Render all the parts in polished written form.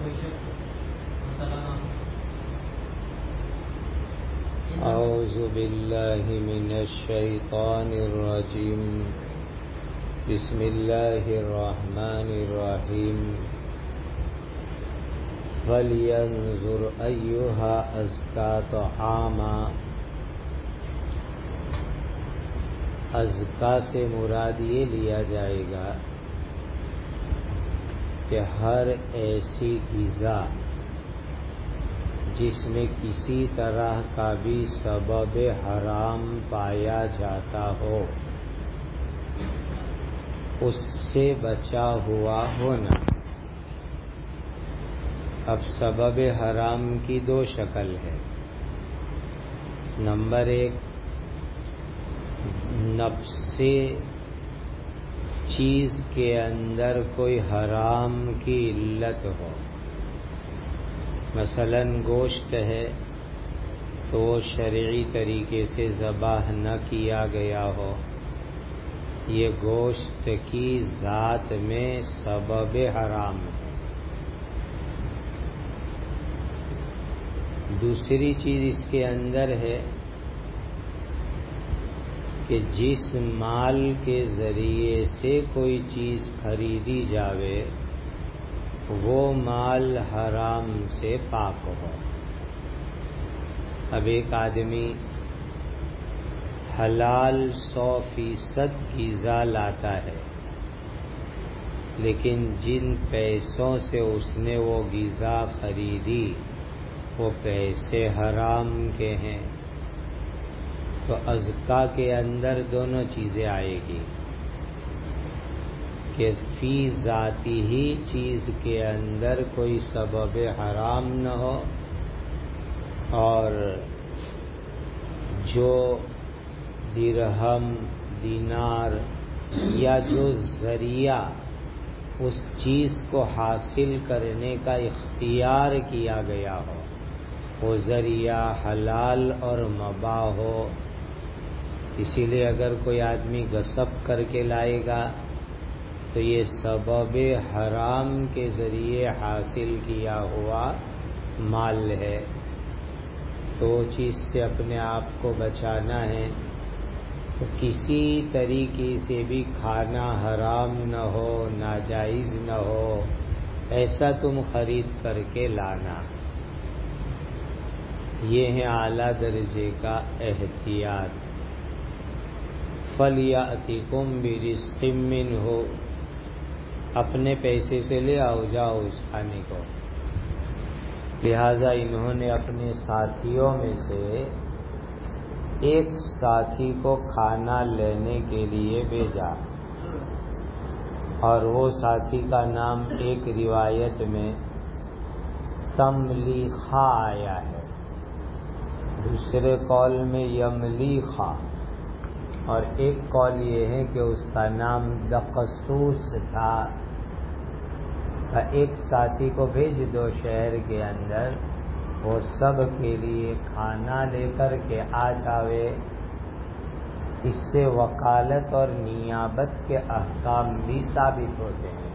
اعوذ باللہ من الشیطان الرجیم بسم اللہ الرحمن الرحیم فَلْيَنْظُرْ أَيُّهَا أَزْكَىٰ طَعَامًا۔ ازکا سے مراد یہ لیا جائے گا کہ ہر ایسی غذا جس میں کسی طرح کا بھی سبب حرام پایا جاتا ہو اس سے بچا ہوا ہونا۔ اب سبب حرام کی دو شکل ہے۔ نمبر ایک، نفس چیز کے اندر کوئی حرام کی علت ہو، مثلا گوشت ہے تو وہ شرعی طریقے سے ذبح نہ کیا گیا ہو، یہ گوشت کی ذات میں سبب حرام ہے۔ دوسری چیز اس کے اندر ہے کہ جس مال کے ذریعے سے کوئی چیز خریدی جاوے وہ مال حرام سے پاک ہو۔ اب ایک آدمی حلال 100% غذا لاتا ہے، لیکن جن پیسوں سے اس نے وہ غذا خریدی وہ پیسے حرام کے ہیں، تو ازکا کے اندر دونوں چیزیں آئے گی کہ فی ذاتی ہی چیز کے اندر کوئی سبب حرام نہ ہو، اور جو درہم دینار یا جو ذریعہ اس چیز کو حاصل کرنے کا اختیار کیا گیا ہو وہ ذریعہ حلال اور مباح ہو۔ اسی لیے اگر کوئی آدمی غصب کر کے لائے گا تو یہ سبب حرام کے ذریعے حاصل کیا ہوا مال ہے، تو چیز سے اپنے آپ کو بچانا ہے تو کسی طریقے سے بھی کھانا حرام نہ ہو، ناجائز نہ ہو، ایسا تم خرید کر کے لانا۔ یہ ہے اعلیٰ درجے کا احتیاط۔ فَلْيَأْتِكُمْ بِرِزْقٍ مِّنْهُ، اپنے پیسے سے لے آؤ جاؤ اس کھانے کو۔ لہذا انہوں نے اپنے ساتھیوں میں سے ایک ساتھی کو کھانا لینے کے لیے بھیجا، اور وہ ساتھی کا نام ایک روایت میں تملیخہ آیا ہے، دوسرے قول میں یملیخہ، اور ایک قول یہ ہے کہ اس کا نام دقسوس تھا۔ ایک ساتھی کو بھیج دو شہر کے اندر، وہ سب کے لیے کھانا لے کر کے آ جاوے۔ اس سے وکالت اور نیابت کے احکام بھی ثابت ہوتے ہیں۔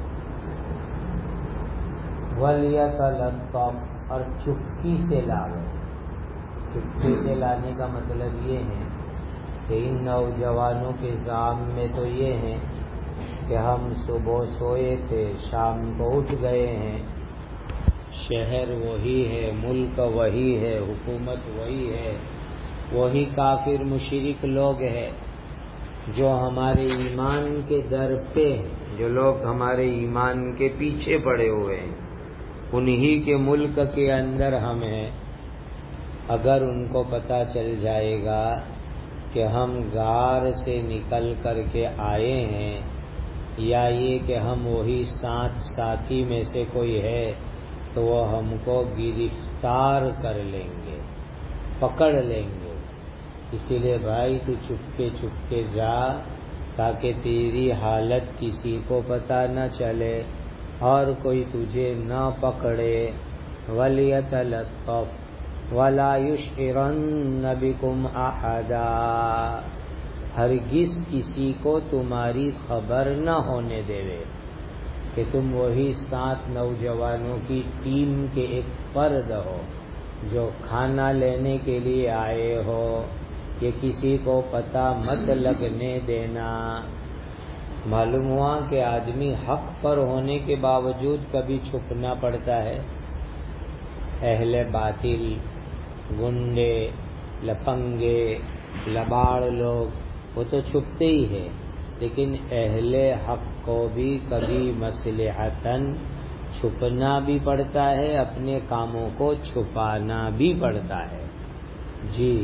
وَلْيَتَلَطَّفْ، اور چپکی سے لاوے۔ چپکی سے لانے کا مطلب یہ ہے کہ ان نوجوانوں کے زعم میں تو یہ ہے کہ ہم صبح سوئے تھے شام کو اٹھ گئے ہیں، شہر وہی ہے، ملک وہی ہے، حکومت وہی ہے، وہی کافر مشرک لوگ ہیں جو ہمارے ایمان کے در پہ ہیں، جو لوگ ہمارے ایمان کے پیچھے پڑے ہوئے ہیں، انہی کے ملک کے اندر ہم ہیں۔ اگر ان کو پتہ چل جائے گا کہ ہم غار سے نکل کر کے آئے ہیں، یا یہ کہ ہم وہی ساتھی میں سے کوئی ہے، تو وہ ہم کو گرفتار کر لیں گے، پکڑ لیں گے۔ اسی لیے بھائی تو چپکے جا تاکہ تیری حالت کسی کو پتہ نہ چلے اور کوئی تجھے نہ پکڑے۔ وَلْيَتَلَطَّفْ وَلَا يُشْعِرَنَّ بِكُمْ أَحَدًا، ہرگز کسی کو تمہاری خبر نہ ہونے دے۔ کہ تم وہی 7 نوجوانوں کی ٹیم کے ایک فرد ہو جو کھانا لینے کے لیے آئے ہو، کہ کسی کو پتہ مت لگنے دینا۔ معلوم ہوا کہ آدمی حق پر ہونے کے باوجود کبھی چھپنا پڑتا ہے۔ اہل باطل، گنڈے، لفنگے، لباڑ لوگ وہ تو چھپتے ہی ہیں، لیکن اہل حق کو بھی کبھی مصلحتاً چھپنا بھی پڑتا ہے، اپنے کاموں کو چھپانا بھی پڑتا ہے۔ جی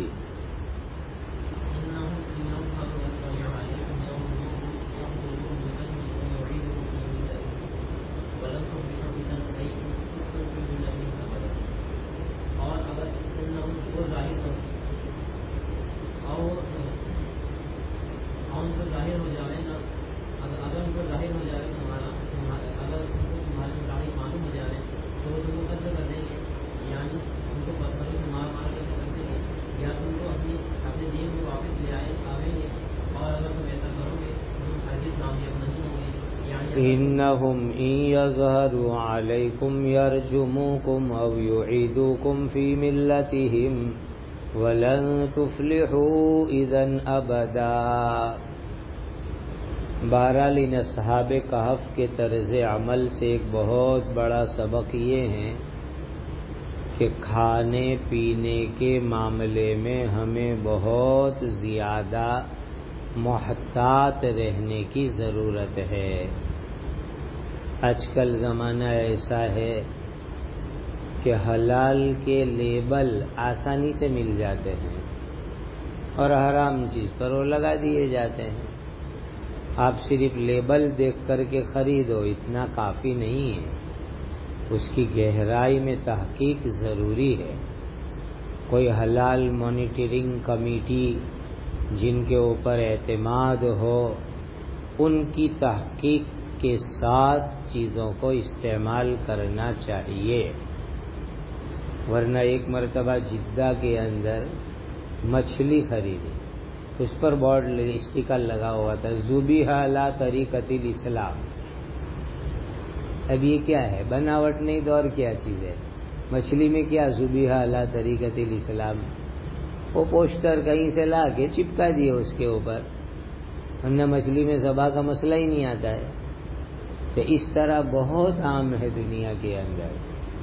إنهم إن يظهروا عليكم يرجموكم أو يعيدوكم في ملتهم ولن تفلحوا إذا أبدا۔ بہرحال ان اصحاب کہف کے طرز عمل سے ایک بہت بڑا سبق یہ ہے کہ کھانے پینے کے معاملے میں ہمیں بہت زیادہ محتاط رہنے کی ضرورت ہے۔ آج کل زمانہ ایسا ہے کہ حلال کے لیبل آسانی سے مل جاتے ہیں اور حرام چیز پر وہ لگا دیے جاتے ہیں۔ آپ صرف لیبل دیکھ کر کے خریدو، اتنا کافی نہیں ہے، اس کی گہرائی میں تحقیق ضروری ہے۔ کوئی حلال مانیٹرنگ کمیٹی جن کے اوپر اعتماد ہو، ان کی تحقیق کے ساتھ چیزوں کو استعمال کرنا چاہیے، ورنہ ایک مرتبہ جدہ کے اندر مچھلی خریدی، اس پر بورڈ اسٹیکر لگا ہوا تھا ذبیح علی طریقۃ الاسلام۔ اب یہ کیا ہے؟ بناوٹ نہیں تو اور کیا چیز ہے؟ مچھلی میں کیا ذبیح علی طریقۃ الاسلام؟ وہ پوسٹر کہیں سے لا کے چپکا دیے اس کے اوپر، ورنہ مچھلی میں ذبح کا مسئلہ ہی نہیں آتا ہے۔ تو اس طرح بہت عام ہے دنیا کے اندر۔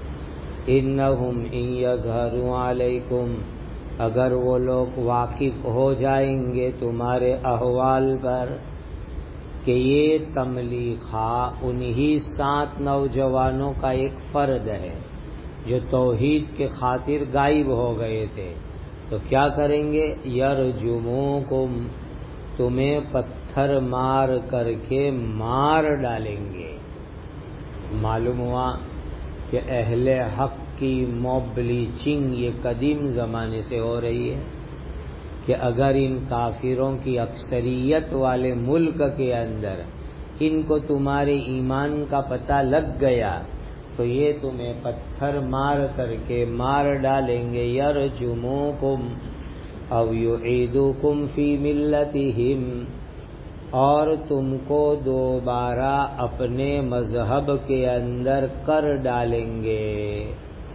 انہم ان یظہروا علیکم، اگر وہ لوگ واقف ہو جائیں گے تمہارے احوال پر کہ یہ تملیغہ انہی 7 نوجوانوں کا ایک فرد ہے جو توحید کے خاطر غائب ہو گئے تھے، تو کیا کریں گے؟ یرجموکم، تمہیں پتھر مار کر کے مار ڈالیں گے۔ معلوم ہوا کہ اہل حق کی موب بلیچنگ یہ قدیم زمانے سے ہو رہی ہے کہ اگر ان کافروں کی اکثریت والے ملک کے اندر ان کو تمہارے ایمان کا پتہ لگ گیا تو یہ تمہیں پتھر مار کر کے مار ڈالیں گے۔ یرجموکم او یعیدوکم فی ملتہم، اور تم کو دوبارہ اپنے مذہب کے اندر کر ڈالیں گے،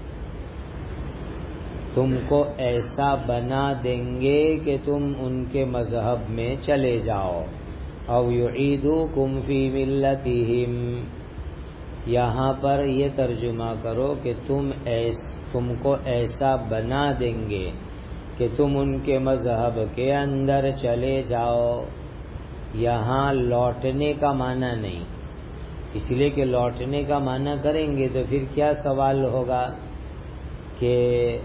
تم کو ایسا بنا دیں گے کہ تم ان کے مذہب میں چلے جاؤ۔ او یعیدوکم فی ملتہم، یہاں پر یہ ترجمہ کرو کہ تم کو ایسا بنا دیں گے کہ تم ان کے مذہب کے اندر چلے جاؤ۔ یہاں لوٹنے کا معنی نہیں، اس لیے کہ لوٹنے کا معنی کریں گے تو پھر کیا سوال ہوگا کہ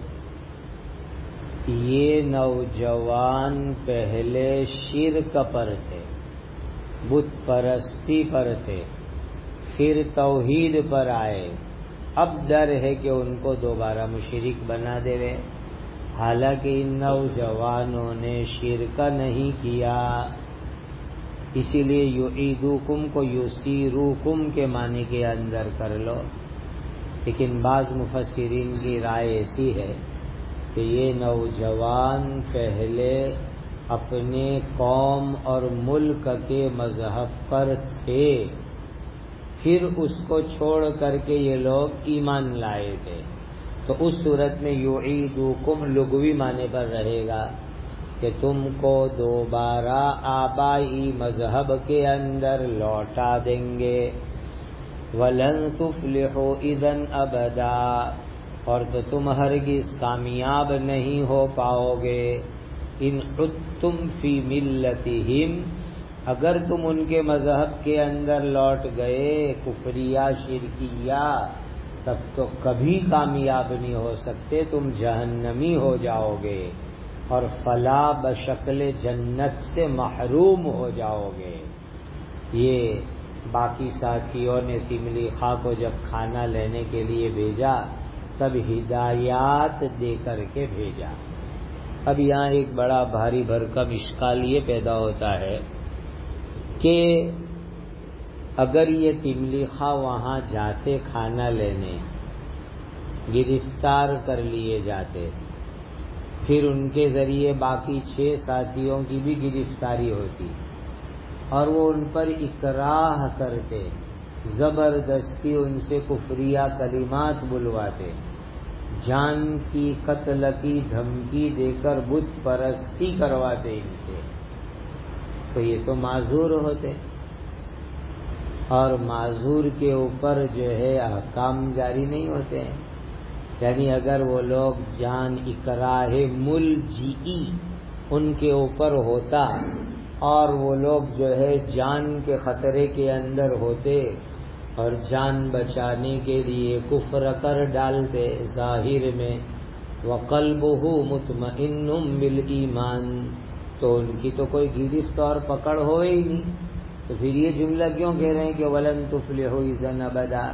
یہ نوجوان پہلے شرک پر تھے، بت پرستی پر تھے، پھر توحید پر آئے، اب ڈر ہے کہ ان کو دوبارہ مشرک بنا دے رہے، حالانکہ ان نوجوانوں نے شرک نہیں کیا۔ اسی لیے یعیدوکم کو یسیروکم کے معنی کے اندر کر لو، لیکن بعض مفسرین کی رائے ایسی ہے کہ یہ نوجوان پہلے اپنے قوم اور ملک کے مذہب پر تھے، پھر اس کو چھوڑ کر کے یہ لوگ ایمان لائے تھے، تو اس صورت میں یعیدکم لغوی معنی پر رہے گا کہ تم کو دوبارہ آبائی مذہب کے اندر لوٹا دیں گے. وَلَن تُفْلِحُوا اِذًا أَبَدًا، اور تو تم ہرگز کامیاب نہیں ہو پاؤ گے. اِنْ عُدْتُمْ فِي مِلَّتِهِمْ، اگر تم ان کے مذہب کے اندر لوٹ گئے کفریہ شرکیہ، تب تو کبھی کامیاب نہیں ہو سکتے، تم جہنمی ہو جاؤ گے اور فلاح بشکل جنت سے محروم ہو جاؤ گے. یہ باقی ساتھیوں نے تملی خاں کو جب کھانا لینے کے لیے بھیجا تب ہدایات دے کر کے بھیجا. اب یہاں ایک بڑا بھاری بھرکم اشکال یہ پیدا ہوتا ہے کہ اگر یہ تملی خاں وہاں جاتے کھانا لینے، گرفتار کر لیے جاتے، پھر ان کے ذریعے باقی 6 ساتھیوں کی بھی گرفتاری ہوتی اور وہ ان پر اکراہ کرتے، زبردستی ان سے کفریہ کلمات بلواتے، جان کی قتل کی دھمکی دے کر بت پرستی کرواتے ان سے، تو یہ تو معذور ہوتے، اور معذور کے اوپر جو ہے احکام جاری نہیں ہوتے ہیں. یعنی اگر وہ لوگ جان اکراہ ملجئی ان کے اوپر ہوتا اور وہ لوگ جو ہے جان کے خطرے کے اندر ہوتے اور جان بچانے کے لیے کفر کر ڈالتے ظاہر میں، وَقَلْبُهُ مُطْمَئِنٌ بِالْإِيمَانِ، تو ان کی تو کوئی گرفت اور پکڑ ہوئے ہی نہیں. تو پھر یہ جملہ کیوں کہہ رہے ہیں کہ وَلَن تُفْلِحُوا إِذًا أَبَدًا؟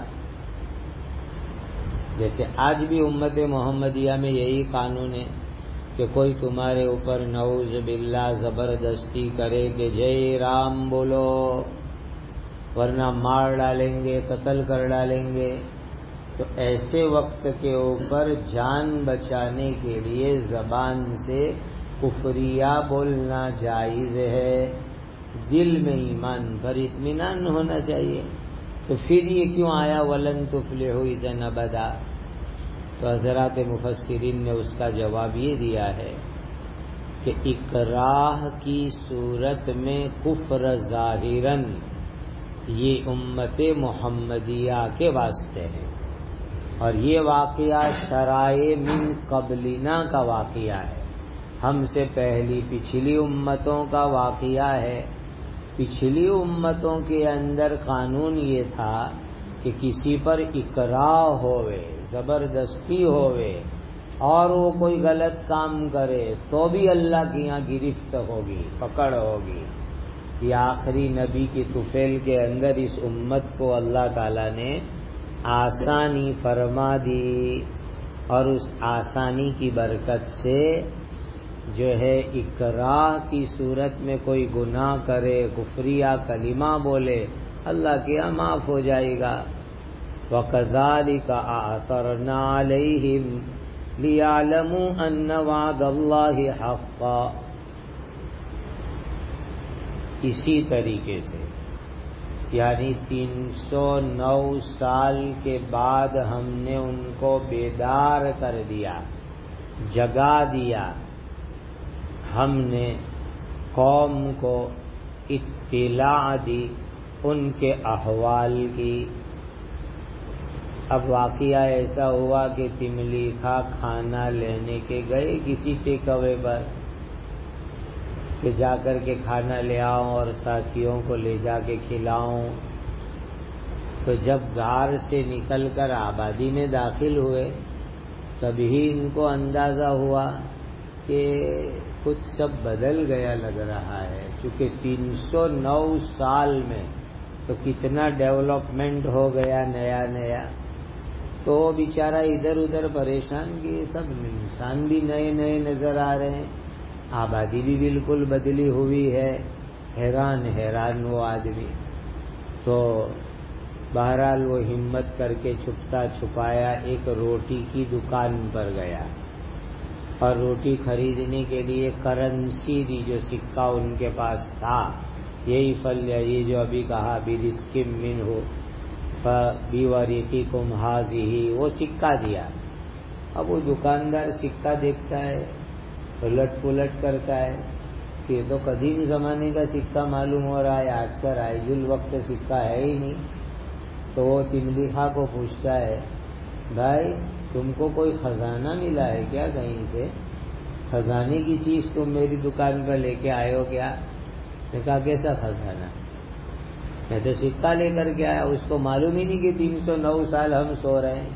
جیسے آج بھی امت محمدیہ میں یہی قانون ہے کہ کوئی تمہارے اوپر نعوذ باللہ زبردستی کرے کہ جے رام بولو، ورنہ مار ڈالیں گے، قتل کر ڈالیں گے. تو ایسے وقت کے اوپر جان بچانے کے لیے زبان سے کفریہ بولنا جائز ہے، دل میں ایمان پر اطمینان ہونا چاہیے. تو پھر یہ کیوں آیا وَلَن تُفْلِحُوا إِذًا أَبَدًا؟ تو حضرات مفسرین نے اس کا جواب یہ دیا ہے کہ اکراہ کی صورت میں کفر ظاہراً یہ امت محمدیہ کے واسطے ہے، اور یہ واقعہ شرائع من قبلنا کا واقعہ ہے، ہم سے پہلی پچھلی امتوں کا واقعہ ہے. پچھلی امتوں کے اندر قانون یہ تھا کہ کسی پر اکراہ ہوئے، زبردستی ہوئے اور وہ کوئی غلط کام کرے تو بھی اللہ کی یہاں گرفت ہوگی، پکڑ ہوگی. یہ آخری نبی کی طفیل کے اندر اس امت کو اللہ تعالیٰ نے آسانی فرما دی، اور اس آسانی کی برکت سے جو ہے اکراہ کی صورت میں کوئی گناہ کرے، کفریہ کلمہ بولے، اللہ کے یہاں معاف ہو جائے گا. وَكَذَلِكَ أَعْثَرْنَا عَلَيْهِمْ لِيَعْلَمُوا أَنَّ وَعْدَ اللَّهِ حَقٌّ. اسی طریقے سے یعنی 309 سال کے بعد ہم نے ان کو بیدار کر دیا، جگا دیا، ہم نے قوم کو اطلاع دی ان کے احوال کی. اب واقعہ ایسا ہوا کہ تملی خاں کھانا لینے کے گئے کسی ٹیک اوے پر کہ جا کر کے کھانا لے آؤں اور ساتھیوں کو لے جا کے کھلاؤں. تو جب غار سے نکل کر آبادی میں داخل ہوئے تبھی ان کو اندازہ ہوا کہ کچھ سب بدل گیا لگ رہا ہے، چونکہ 309 سال میں تو کتنا ڈیولپمنٹ ہو گیا نیا نیا. تو بیچارہ ادھر ادھر پریشان کہ سب انسان بھی نئے نئے نظر آ رہے ہیں، آبادی بھی بالکل بدلی ہوئی ہے. حیران وہ آدمی. تو بہرحال وہ ہمت کر کے چھپتا چھپایا ایک روٹی کی دکان پر گیا اور روٹی خریدنے کے لیے کرنسی دی، جو سکہ ان کے پاس تھا، یہی فل یہ جو ابھی کہا برزق منہ، بِوَرِقِكُمْ هَٰذِهِ، وہ سکہ دیا۔ اب وہ دکاندار سکہ دیکھتا ہے، الٹ پلٹ کرتا ہے کہ یہ تو قدیم زمانے کا سکہ معلوم ہو رہا ہے، آج کا رائج الوقت سکہ ہے ہی نہیں۔ تو وہ تملی خاں کو پوچھتا ہے، بھائی تم کو کوئی خزانہ ملا ہے کیا کہیں سے؟ خزانے کی چیز تم میری دکان پر لے کے آئے ہو کیا؟ نے کہا کیسا خزانہ؟ میں تو سکہ لے کر کے آیا، اس کو معلوم ہی نہیں کہ 309 سال ہم سو رہے ہیں۔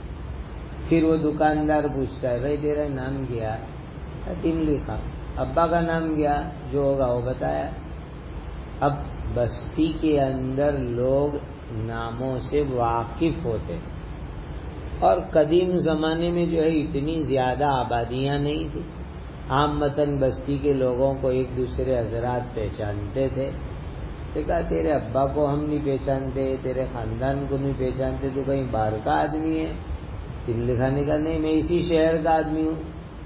پھر وہ دکاندار پوچھتا ہے، بھائی تیرا نام کیا؟ تملی خاں۔ ابا کا نام کیا؟ جو ہوگا وہ بتایا۔ اب بستی کے اندر لوگ ناموں سے واقف ہوتے، اور قدیم زمانے میں جو ہے اتنی زیادہ آبادیاں نہیں تھی، عامتاً بستی کے لوگوں کو ایک دوسرے حضرات پہچانتے تھے۔ کہا تیرے ابا کو ہم نہیں پہچانتے، تیرے خاندان کو نہیں پہچانتے، تو کہیں باہر کا آدمی ہے؟ تملی خاں نے کہا نہیں، میں اسی شہر کا آدمی ہوں۔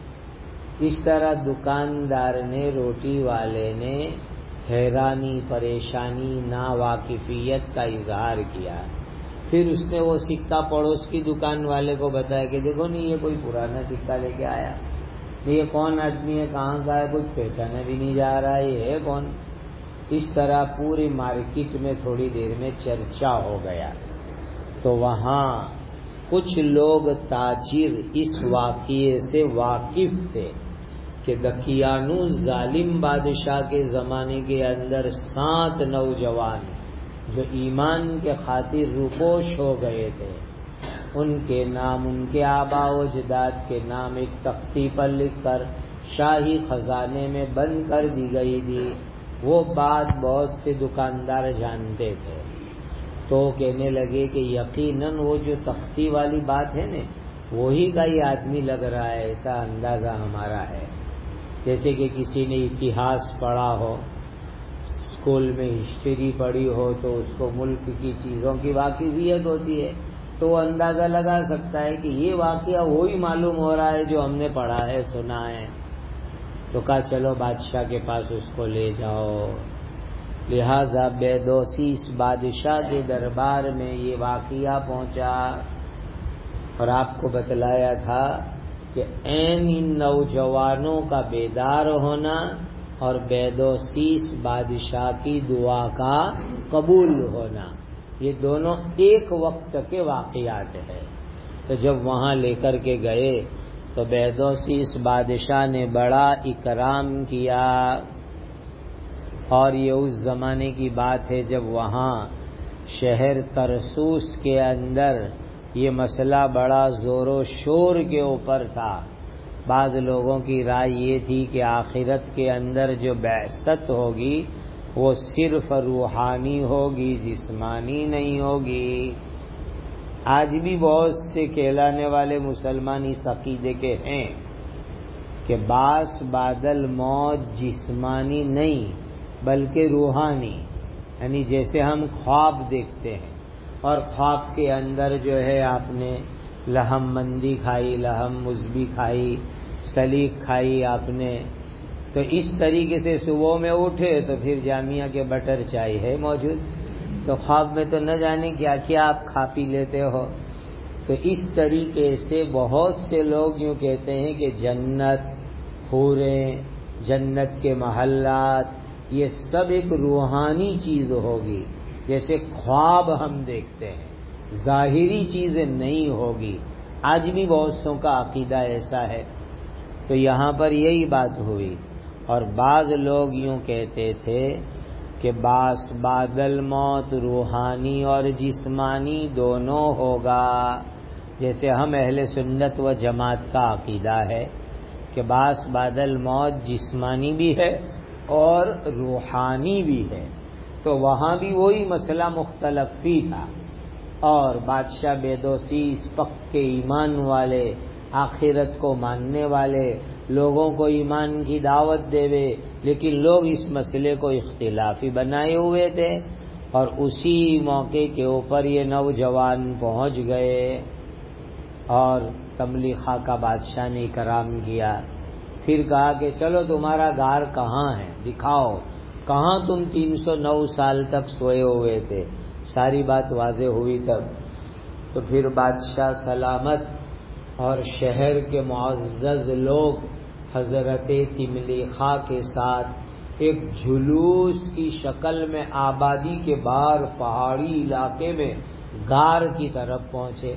اس طرح دکاندار نے، روٹی والے نے حیرانی، پریشانی، ناواقفیت کا اظہار کیا۔ پھر اس نے وہ سکہ پڑوس کی دکان والے کو بتایا کہ دیکھو نہیں، یہ کوئی پرانا سکہ لے کے آیا، یہ کون آدمی ہے، کہاں کا ہے، کچھ پہچانا بھی نہیں جا رہا ہے، یہ ہے کون؟ اس طرح پوری مارکیٹ میں تھوڑی دیر میں چرچا ہو گیا۔ تو وہاں کچھ لوگ تاجر اس واقعے سے واقف تھے کہ دکیانوس ظالم بادشاہ کے زمانے کے اندر 7 نوجوان جو ایمان کے خاطر روپوش ہو گئے تھے، ان کے نام، ان کے آبا و اجداد کے نام ایک تختی پر لکھ کر شاہی خزانے میں بند کر دی گئی تھی۔ وہ بات بہت سے دکاندار جانتے تھے، تو کہنے لگے کہ یقیناً وہ جو تختی والی بات ہے نا، وہی کا یہ آدمی لگ رہا ہے، ایسا اندازہ ہمارا ہے۔ جیسے کہ کسی نے اتہاس پڑھا ہو، اسکول میں ہسٹری پڑھی ہو، تو اس کو ملک کی چیزوں کی واقفیت ہوتی ہے، تو وہ اندازہ لگا سکتا ہے کہ یہ واقعہ وہی معلوم ہو رہا ہے جو ہم نے پڑھا ہے، سنا ہے۔ تو کہا چلو بادشاہ کے پاس اس کو لے جاؤ۔ لہذا بیدوسیس بادشاہ کے دربار میں یہ واقعہ پہنچا، اور آپ کو بتلایا تھا کہ عین ان نوجوانوں کا بیدار ہونا اور بیدوسیس بادشاہ کی دعا کا قبول ہونا، یہ دونوں ایک وقت کے واقعات ہیں۔ تو جب وہاں لے کر کے گئے تو بیدوسیس بادشاہ نے بڑا اکرام کیا، اور یہ اس زمانے کی بات ہے جب وہاں شہر ترسوس کے اندر یہ مسئلہ بڑا زور و شور کے اوپر تھا۔ بعض لوگوں کی رائے یہ تھی کہ آخرت کے اندر جو بعثت ہوگی وہ صرف روحانی ہوگی، جسمانی نہیں ہوگی۔ آج بھی بہت سے کہلانے والے مسلمان اس عقیدے کے ہیں کہ بعث بعد الموت جسمانی نہیں بلکہ روحانی، یعنی جیسے ہم خواب دیکھتے ہیں، اور خواب کے اندر جو ہے آپ نے لحم مندی کھائی، لحم مزبی کھائی، سلیق کھائی آپ نے، تو اس طریقے سے صبح میں اٹھے تو پھر جامعہ کے بٹر چائے ہے موجود، تو خواب میں تو نہ جانے کیا کیا آپ کھا پی لیتے ہو۔ تو اس طریقے سے بہت سے لوگ یوں کہتے ہیں کہ جنت، حوریں، جنت کے محلات، یہ سب ایک روحانی چیز ہوگی، جیسے خواب ہم دیکھتے ہیں، ظاہری چیزیں نہیں ہوگی۔ آج بھی بہت سوں کا عقیدہ ایسا ہے۔ تو یہاں پر یہی بات ہوئی، اور بعض لوگ یوں کہتے تھے کہ بعث بعد الموت روحانی اور جسمانی دونوں ہوگا، جیسے ہم اہل سنت و جماعت کا عقیدہ ہے کہ بعث بعد الموت جسمانی بھی ہے اور روحانی بھی ہے۔ تو وہاں بھی وہی مسئلہ مختلف ہی تھا، اور بادشاہ بیدوسیس پکے ایمان والے، آخرت کو ماننے والے لوگوں کو ایمان کی دعوت دے، لیکن لوگ اس مسئلے کو اختلافی بنائے ہوئے تھے، اور اسی موقع کے اوپر یہ نوجوان پہنچ گئے، اور تملی خاں کا بادشاہ نے اکرام کیا۔ پھر کہا کہ چلو تمہارا گھر کہاں ہے، دکھاؤ، کہاں تم 309 سال تک سوئے ہوئے تھے، ساری بات واضح ہوئی تب تو پھر بادشاہ سلامت اور شہر کے معزز لوگ حضرت تملیخا کے ساتھ ایک جلوس کی شکل میں آبادی کے باہر پہاڑی علاقے میں غار کی طرف پہنچے.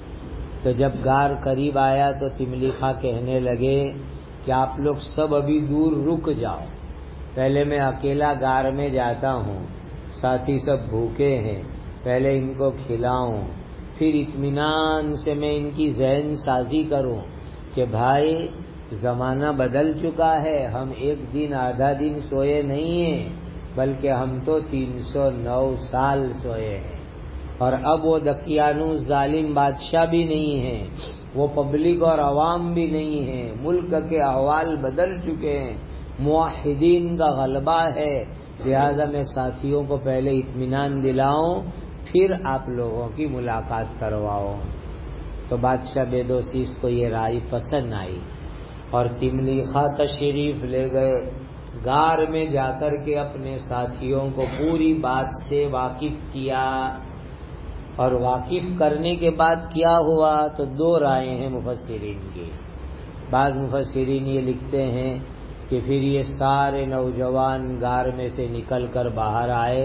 تو جب غار قریب آیا تو تملیخا کہنے لگے کہ آپ لوگ سب ابھی دور رک جاؤ، پہلے میں اکیلا غار میں جاتا ہوں، ساتھی سب بھوکے ہیں، پہلے ان کو کھلاؤں، پھر اطمینان سے میں ان کی ذہن سازی کروں کہ بھائی زمانہ بدل چکا ہے، ہم ایک دن آدھا دن سوئے نہیں ہیں بلکہ ہم تو 309 سال سوئے ہیں. اور اب وہ دقیانوس ظالم بادشاہ بھی نہیں ہیں، وہ پبلک اور عوام بھی نہیں ہیں، ملک کے احوال بدل چکے ہیں، موحدین کا غلبہ ہے، لہذا میں ساتھیوں کو پہلے اطمینان دلاؤں پھر آپ لوگوں کی ملاقات کرواؤں. تو بادشاہ بیدوسیس کو یہ رائے پسند آئی اور تملیخا تشریف لے گئے. غار میں جا کر کے اپنے ساتھیوں کو پوری بات سے واقف کیا، اور واقف کرنے کے بعد کیا ہوا تو دو رائے ہیں مفسرین کی. بعض مفسرین یہ لکھتے ہیں کہ پھر یہ سارے نوجوان غار میں سے نکل کر باہر آئے،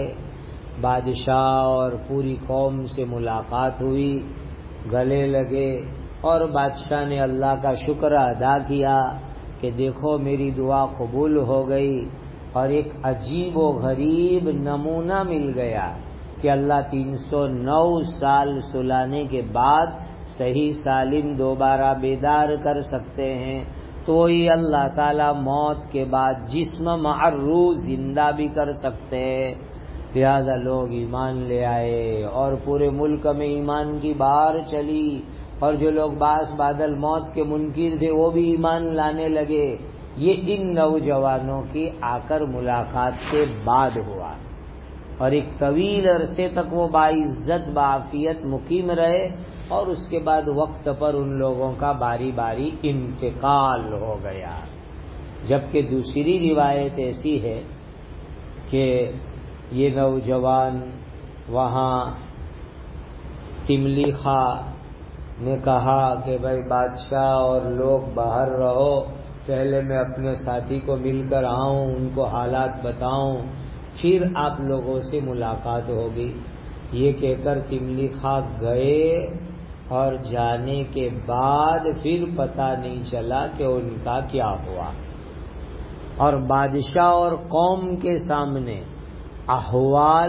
بادشاہ اور پوری قوم سے ملاقات ہوئی، گلے لگے اور بادشاہ نے اللہ کا شکر ادا کیا کہ دیکھو میری دعا قبول ہو گئی. اور ایک عجیب و غریب نمونہ مل گیا کہ اللہ 309 سال سلانے کے بعد صحیح سالم دوبارہ بیدار کر سکتے ہیں. تو یہ اللہ تعالی موت کے بعد جسم مع روح زندہ بھی کر سکتے ہیں. لہذا لوگ ایمان لے آئے اور پورے ملک میں ایمان کی بہار چلی، اور جو لوگ باس بادل موت کے منکر تھے وہ بھی ایمان لانے لگے. یہ ان نوجوانوں کی آ کر ملاقات کے بعد ہوا، اور ایک طویل عرصے تک وہ باعزت بعافیت مقیم رہے، اور اس کے بعد وقت پر ان لوگوں کا باری باری انتقال ہو گیا. جبکہ دوسری روایت ایسی ہے کہ یہ نوجوان وہاں تملیخا نے کہا کہ بھائی بادشاہ اور لوگ باہر رہو، پہلے میں اپنے ساتھی کو مل کر آؤں، ان کو حالات بتاؤں، پھر آپ لوگوں سے ملاقات ہوگی. یہ کہہ کر تملیخا گئے، اور جانے کے بعد پھر پتہ نہیں چلا کہ ان کا کیا ہوا. اور بادشاہ اور قوم کے سامنے احوال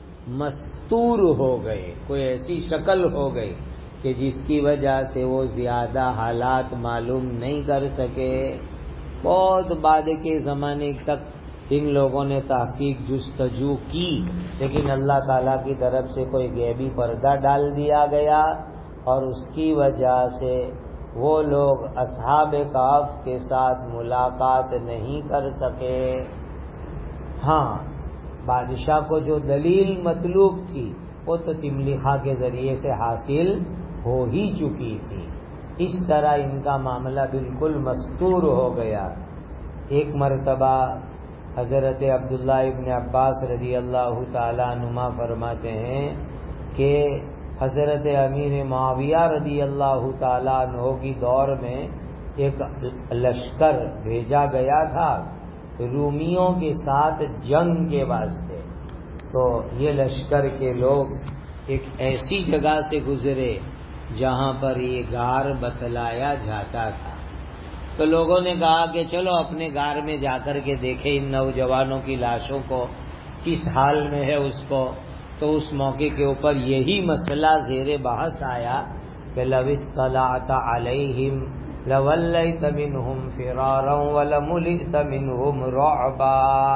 مستور ہو گئے، کوئی ایسی شکل ہو گئی کہ جس کی وجہ سے وہ زیادہ حالات معلوم نہیں کر سکے. بہت بعد کے زمانے تک ان لوگوں نے تحقیق جستجو کی، لیکن اللہ تعالیٰ کی طرف سے کوئی غیبی پردہ ڈال دیا گیا، اور اس کی وجہ سے وہ لوگ اصحاب کہف کے ساتھ ملاقات نہیں کر سکے. ہاں، بادشاہ کو جو دلیل مطلوب تھی وہ تو تملیخا کے ذریعے سے حاصل ہو ہی چکی تھی. اس طرح ان کا معاملہ بالکل مستور ہو گیا. ایک مرتبہ حضرت عبداللہ ابن عباس رضی اللہ تعالیٰ عنہما فرماتے ہیں کہ حضرت امیر معاویہ رضی اللہ تعالیٰ عنہ کی دور میں ایک لشکر بھیجا گیا تھا رومیوں کے ساتھ جنگ کے واسطے. تو یہ لشکر کے لوگ ایک ایسی جگہ سے گزرے جہاں پر یہ غار بتلایا جاتا تھا. تو لوگوں نے کہا کہ چلو اپنے غار میں جا کر کے دیکھیں ان نوجوانوں کی لاشوں کو کس حال میں ہے اس کو. تو اس موقع کے اوپر یہی مسئلہ زیر بحث آیا کہ لو اطلعت علیہم لولیت منہم فرارا ولملئت منہم رعبا.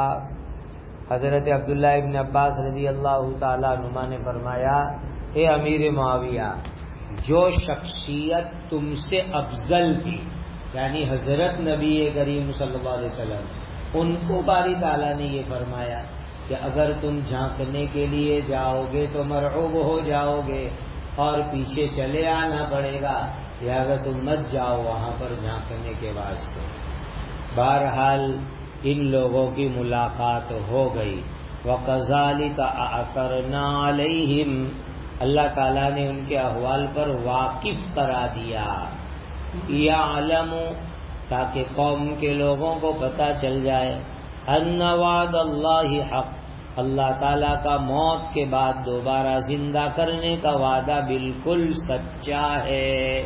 حضرت عبداللہ ابن عباس رضی اللہ تعالیٰ عنہما نے فرمایا، اے امیر معاویہ، جو شخصیت تم سے افضل تھی، یعنی حضرت نبی کریم صلی اللہ علیہ وسلم، ان کو باری تعالیٰ نے یہ فرمایا کہ اگر تم جھانکنے کے لیے جاؤ گے تو مرعوب ہو جاؤ گے اور پیچھے چلے آنا پڑے گا، لہذا تم مت جاؤ وہاں پر جھانکنے کے واسطے. بہرحال ان لوگوں کی ملاقات ہو گئی، وَكَذَلِكَ أَعْثَرْنَا عَلَيْهِمْ، اللہ تعالیٰ نے ان کے احوال پر واقف کرا دیا، یعلموا، تاکہ قوم کے لوگوں کو پتہ چل جائے، ان وعد اللہ حق، اللہ تعالیٰ کا موت کے بعد دوبارہ زندہ کرنے کا وعدہ بالکل سچا ہے۔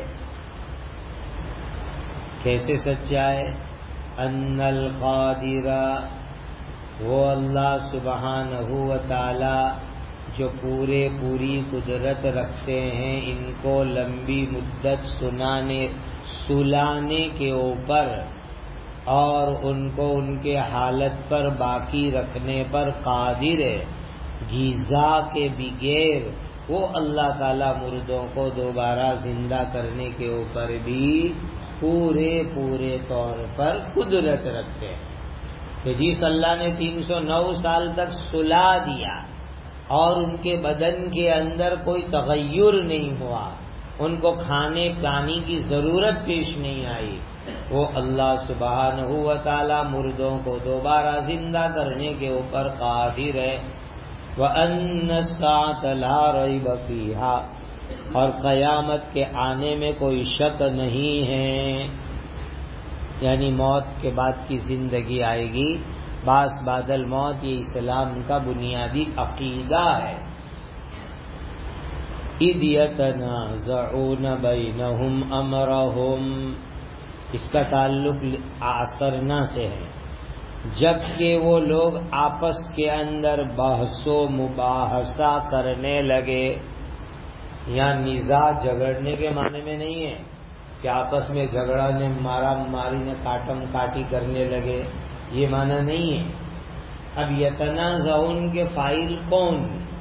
کیسے سچا ہے؟ ان القادر، وہ اللہ سبحانہ و تعالی جو پوری قدرت رکھتے ہیں ان کو لمبی مدت سلانے کے اوپر اور ان کو ان کے حالت پر باقی رکھنے پر قادر ہے، غذا کے بغیر وہ اللہ تعالی مردوں کو دوبارہ زندہ کرنے کے اوپر بھی پورے طور پر قدرت رکھتے ہیں۔ کہ جس اللہ نے 309 سال تک سلا دیا اور ان کے بدن کے اندر کوئی تغیر نہیں ہوا، ان کو کھانے پانی کی ضرورت پیش نہیں آئی، وہ اللہ سبحانہ و تعالی مردوں کو دوبارہ زندہ کرنے کے اوپر قادر ہے۔ وَأَنَّ السَّاعَةَ لَا رَيْبَ فِيهَا، اور قیامت کے آنے میں کوئی شک نہیں ہے، یعنی موت کے بعد کی زندگی آئے گی، باس بعد الموت، یہ اسلام کا بنیادی عقیدہ ہے۔ اِذْ يَتَنَازَعُونَ بَيْنَهُمْ أَمْرَهُمْ، اس کا تعلق اعثرنا سے ہے، جبکہ وہ لوگ آپس کے اندر بحث و مباحثہ کرنے لگے، یا نزاع جھگڑنے کے معنی میں نہیں ہے کہ آپس میں جھگڑا نے مارا ماری نے کاٹم کاٹی کرنے لگے، یہ معنی نہیں ہے۔ اب یتنازعون کے فاعل کون؟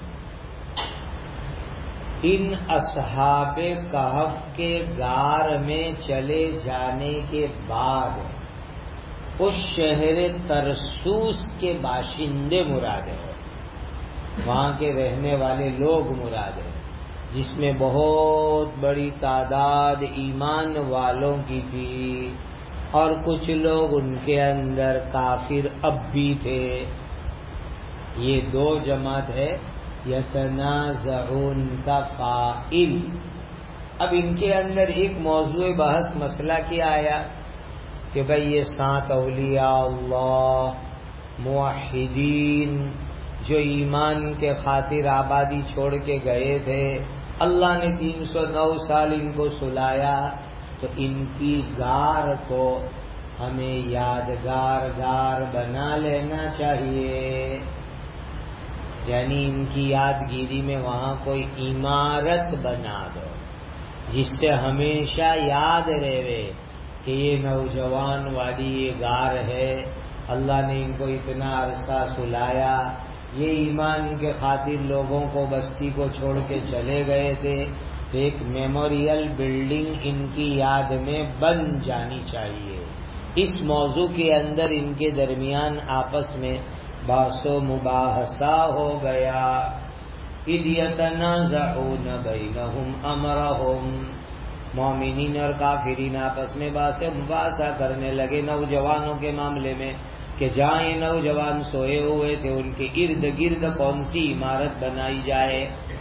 ان اصحاب کہف کے غار میں چلے جانے کے بعد اس شہر ترسوس کے باشندے مراد ہیں، وہاں کے رہنے والے لوگ مراد ہیں، جس میں بہت بڑی تعداد ایمان والوں کی تھی اور کچھ لوگ ان کے اندر کافر اب بھی تھے۔ یہ دو جماعت ہے یتنازعون کا فاعل۔ اب ان کے اندر ایک موضوع بحث مسئلہ کیا آیا کہ بھئی یہ 7 اولیاء اللہ موحدین جو ایمان کے خاطر آبادی چھوڑ کے گئے تھے، اللہ نے 309 سال ان کو سلایا، تو ان کی غار کو ہمیں یادگار بنا لینا چاہیے، یعنی ان کی یادگیری میں وہاں کوئی عمارت بنا دو جس سے ہمیشہ یاد رہے کہ یہ نوجوان والی یہ غار ہے، اللہ نے ان کو اتنا عرصہ سلایا، یہ ایمان کے خاطر لوگوں کو بستی کو چھوڑ کے چلے گئے تھے، تو ایک میموریل بلڈنگ ان کی یاد میں بن جانی چاہیے۔ اس موضوع کے اندر ان کے درمیان آپس میں بحث و مباحثہ ہو گیا۔ اِذْ يَتَنَازَعُونَ بَيْنَهُمْ أَمْرَهُمْ، مومنین اور کافرین آپس میں بحث و مباحثہ کرنے لگے نوجوانوں کے معاملے میں کہ جہاں یہ نوجوان سوئے ہوئے تھے ان کے ارد گرد کون سی عمارت بنائی جائے۔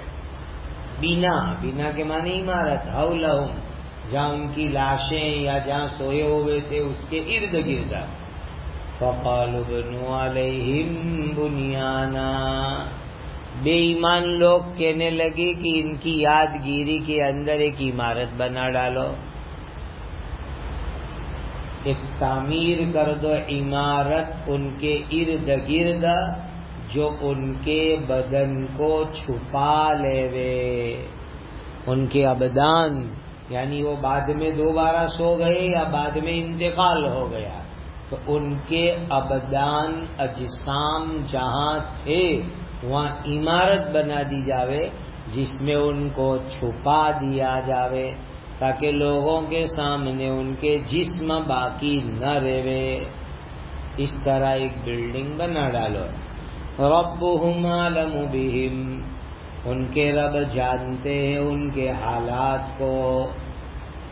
بنا کے معنی عمارت، حولہم، جہاں ان کی لاشیں یا جہاں سوئے ہوئے تھے اس کے ارد گرد۔ فَقَالُوا ابْنُوا عَلَيْهِمْ بُنْيَانًا، بے ایمان لوگ کہنے لگے کہ ان کی یادگیری کے اندر ایک عمارت بنا ڈالو، ایک تعمیر کر دو عمارت ان کے ارد گرد جو ان کے بدن کو چھپا لے وے، ان کے ابدان، یعنی وہ بعد میں دوبارہ سو گئے یا بعد میں انتقال ہو گیا، تو ان کے ابدان اجسام جہاں تھے وہاں عمارت بنا دی جاوے جس میں ان کو چھپا دیا جاوے تاکہ لوگوں کے سامنے ان کے جسم باقی نہ رہے۔ اس طرح ایک بلڈنگ بنا ڈالو۔ ربهم اعلم بهم، ان کے رب جانتے ہیں ان کے حالات کو۔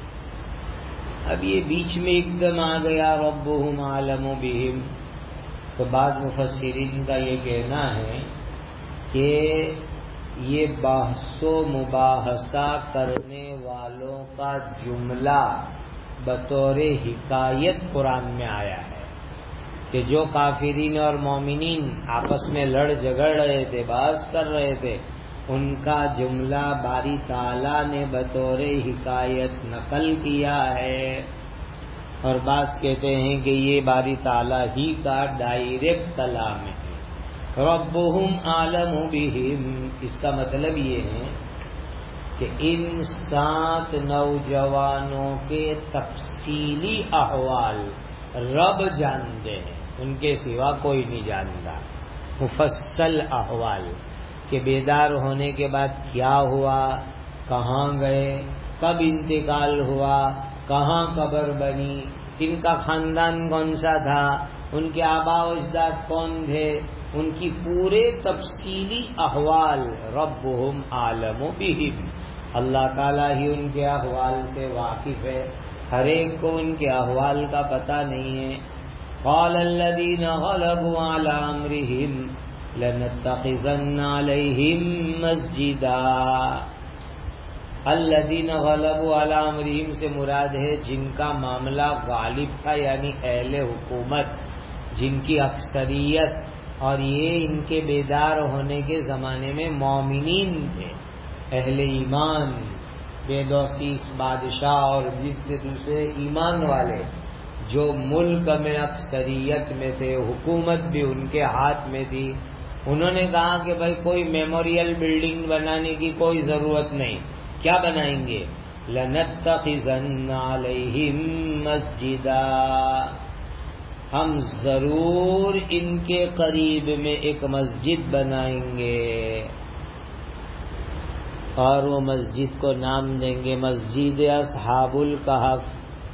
اب یہ بیچ میں ایک دم آ گیا ربهم اعلم بهم، تو بعض مفسرین کا یہ کہنا ہے کہ یہ بحث و مباحثہ کرنے والوں کا جملہ بطور حکایت قرآن میں آیا ہے کہ جو کافرین اور مومنین آپس میں لڑ جھگڑ رہے تھے، بحث کر رہے تھے، ان کا جملہ باری تعالیٰ نے بطور حکایت نقل کیا ہے۔ اور بعض کہتے ہیں کہ یہ باری تعالیٰ ہی کا ڈائریکٹ کلام ہے۔ ربهم عالم بہم، اس کا مطلب یہ ہے کہ ان 7 نوجوانوں کے تفصیلی احوال رب جانتے ہیں، ان کے سوا کوئی نہیں جانتا۔ مفصل احوال کہ بیدار ہونے کے بعد کیا ہوا، کہاں گئے، کب انتقال ہوا، کہاں قبر بنی، ان کا خاندان کون سا تھا، ان کے آباء و اجداد کون تھے، ان کی پورے تفصیلی احوال ربهم عالم بہم، اللہ تعالیٰ ہی ان کے احوال سے واقف ہے، ہر ایک کو ان کے احوال کا پتہ نہیں ہے۔ قال الذين غلبوا على امرهم لنتخذن عليهم مسجدا، الذين غلبوا على امرهم سے مراد ہے جن کا معاملہ غالب تھا، یعنی اہل حکومت، جن کی اکثریت، اور یہ ان کے بیدار ہونے کے زمانے میں مومنین تھے، اہل ایمان، بے دوسیس بادشاہ اور جن سے دوسرے ایمان والے جو ملک میں اکثریت میں تھے، حکومت بھی ان کے ہاتھ میں تھی۔ انہوں نے کہا کہ بھائی کوئی میموریل بلڈنگ بنانے کی کوئی ضرورت نہیں، کیا بنائیں گے؟ لنتخذن علیہم مسجدا، ہم ضرور ان کے قریب میں ایک مسجد بنائیں گے، اور وہ مسجد کو نام دیں گے مسجد اصحاب الکہف،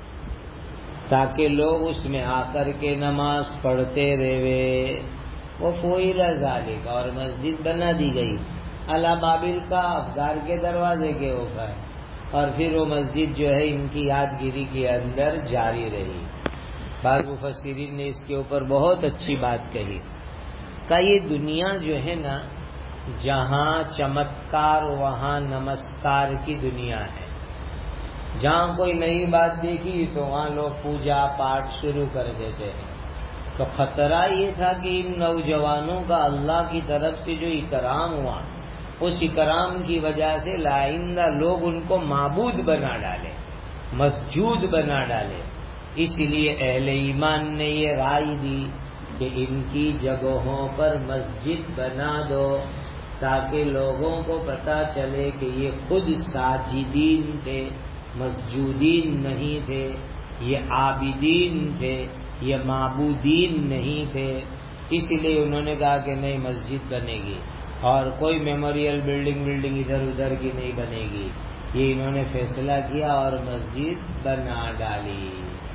تاکہ لوگ اس میں آ کر کے نماز پڑھتے رہے۔ وہ فوئل ذالک، اور مسجد بنا دی گئی علی بابل کا افغار کے دروازے کے اوپر، اور پھر وہ مسجد جو ہے ان کی یادگیری کے اندر جاری رہی۔ بعض مفسرین نے اس کے اوپر بہت اچھی بات کہی کہ یہ دنیا جو ہے نا، جہاں چمتکار وہاں نمسکار کی دنیا ہے، جہاں کوئی نئی بات دیکھی تو وہاں لوگ پوجا پاٹ شروع کر دیتے ہیں۔ تو خطرہ یہ تھا کہ ان نوجوانوں کا اللہ کی طرف سے جو اکرام ہوا، اس اکرام کی وجہ سے لائندہ لوگ ان کو معبود بنا ڈالے، مسجود بنا ڈالے۔ اس لیے اہل ایمان نے یہ رائے دی کہ ان کی جگہوں پر مسجد بنا دو، تاکہ لوگوں کو پتہ چلے کہ یہ خود ساجدین تھے، مسجودین نہیں تھے، یہ عابدین تھے، یہ معبودین نہیں تھے۔ اس لیے انہوں نے کہا کہ نہیں، مسجد بنے گی، اور کوئی میموریل بلڈنگ ادھر ادھر کی نہیں بنے گی۔ یہ انہوں نے فیصلہ کیا اور مسجد بنا ڈالی۔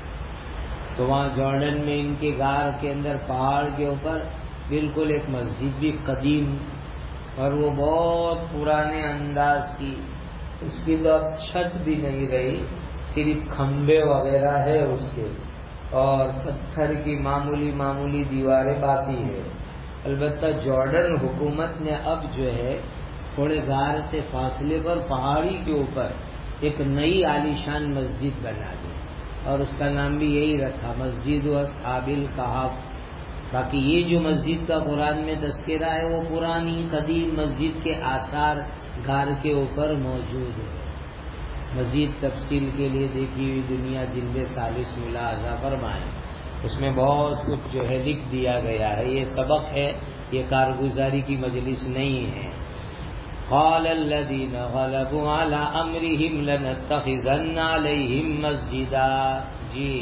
تو وہاں جارڈن میں ان کے غار کے اندر پہاڑ کے اوپر بالکل ایک مسجد بھی قدیم، اور وہ بہت پرانے انداز کی، اس کی تو اب چھت بھی نہیں رہی، صرف کھمبے وغیرہ ہے اس کے، اور پتھر کی معمولی دیواریں باقی ہے۔ البتہ جارڈن حکومت نے اب جو ہے تھوڑے غار سے فاصلے پر پہاڑی کے اوپر ایک نئی عالیشان مسجد بنا دی، اور اس کا نام بھی یہی رکھا، مسجد اصحاب الکہف۔ باقی یہ جو مسجد کا قرآن میں تذکرہ ہے وہ پرانی قدیم مسجد کے آثار غار کے اوپر موجود ہے۔ مزید تفصیل کے لیے دیکھی ہوئی دنیا جلد ثالث ملاحظہ فرمائیں، اس میں بہت کچھ جو ہے لکھ دیا گیا ہے۔ یہ سبق ہے، یہ کارگزاری کی مجلس نہیں ہے۔ قال الذين غلبوا على امرهم لنتخذن عليهم مسجدا، جی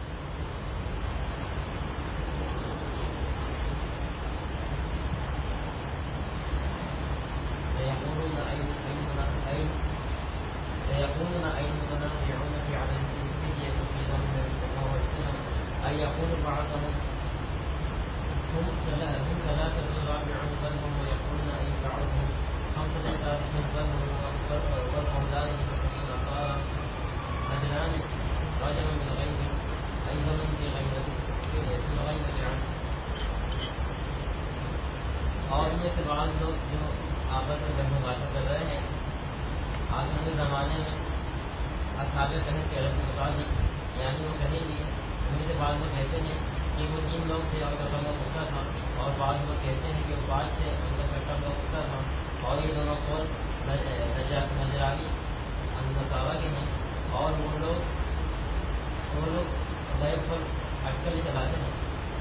يقولون أي متنازعون في عدم الفدية في ظن أن يقول بعضهم هم ثلاثة رابعهم بل هم، ويقولون أي بعضهم خمسة ثالثهم بل هم، والقولان في النصارى أدنان رجما من غيرهم میں سے بعض لوگ جو آپس میں جب مباحثہ کر رہے ہیں آخر کے زمانے میں اصحاب کہف کے علیہ مطابق، یعنی وہ کہیں گے ان میں سے بعض لوگ کہتے ہیں کہ وہ 3 لوگ تھے اور کٹا لوگ اٹھا تھا، اور بعض لوگ کہتے ہیں کہ وہ 5 تھے ان کا کٹا لوگ اٹھا تھا، اور یہ دونوں قول نجرانی النصارہ کے ہیں، اور وہ لوگ غیب پر اٹکل چلاتے ہیں،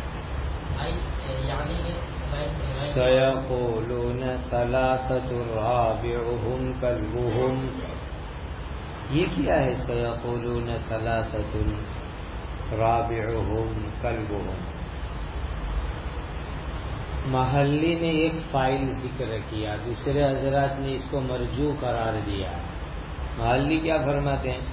یعنی سَيَقُولُونَ ثَلَاثَةٌ رَابِعُهُمْ كَلْبُهُمْ، یہ کیا ہے سَيَقُولُونَ ثَلَاثَةٌ رَابِعُهُمْ كَلْبُهُمْ؟ محلی نے ایک فائل ذکر کیا، دوسرے حضرات نے اس کو مرجوع قرار دیا۔ محلی کیا فرماتے ہیں؟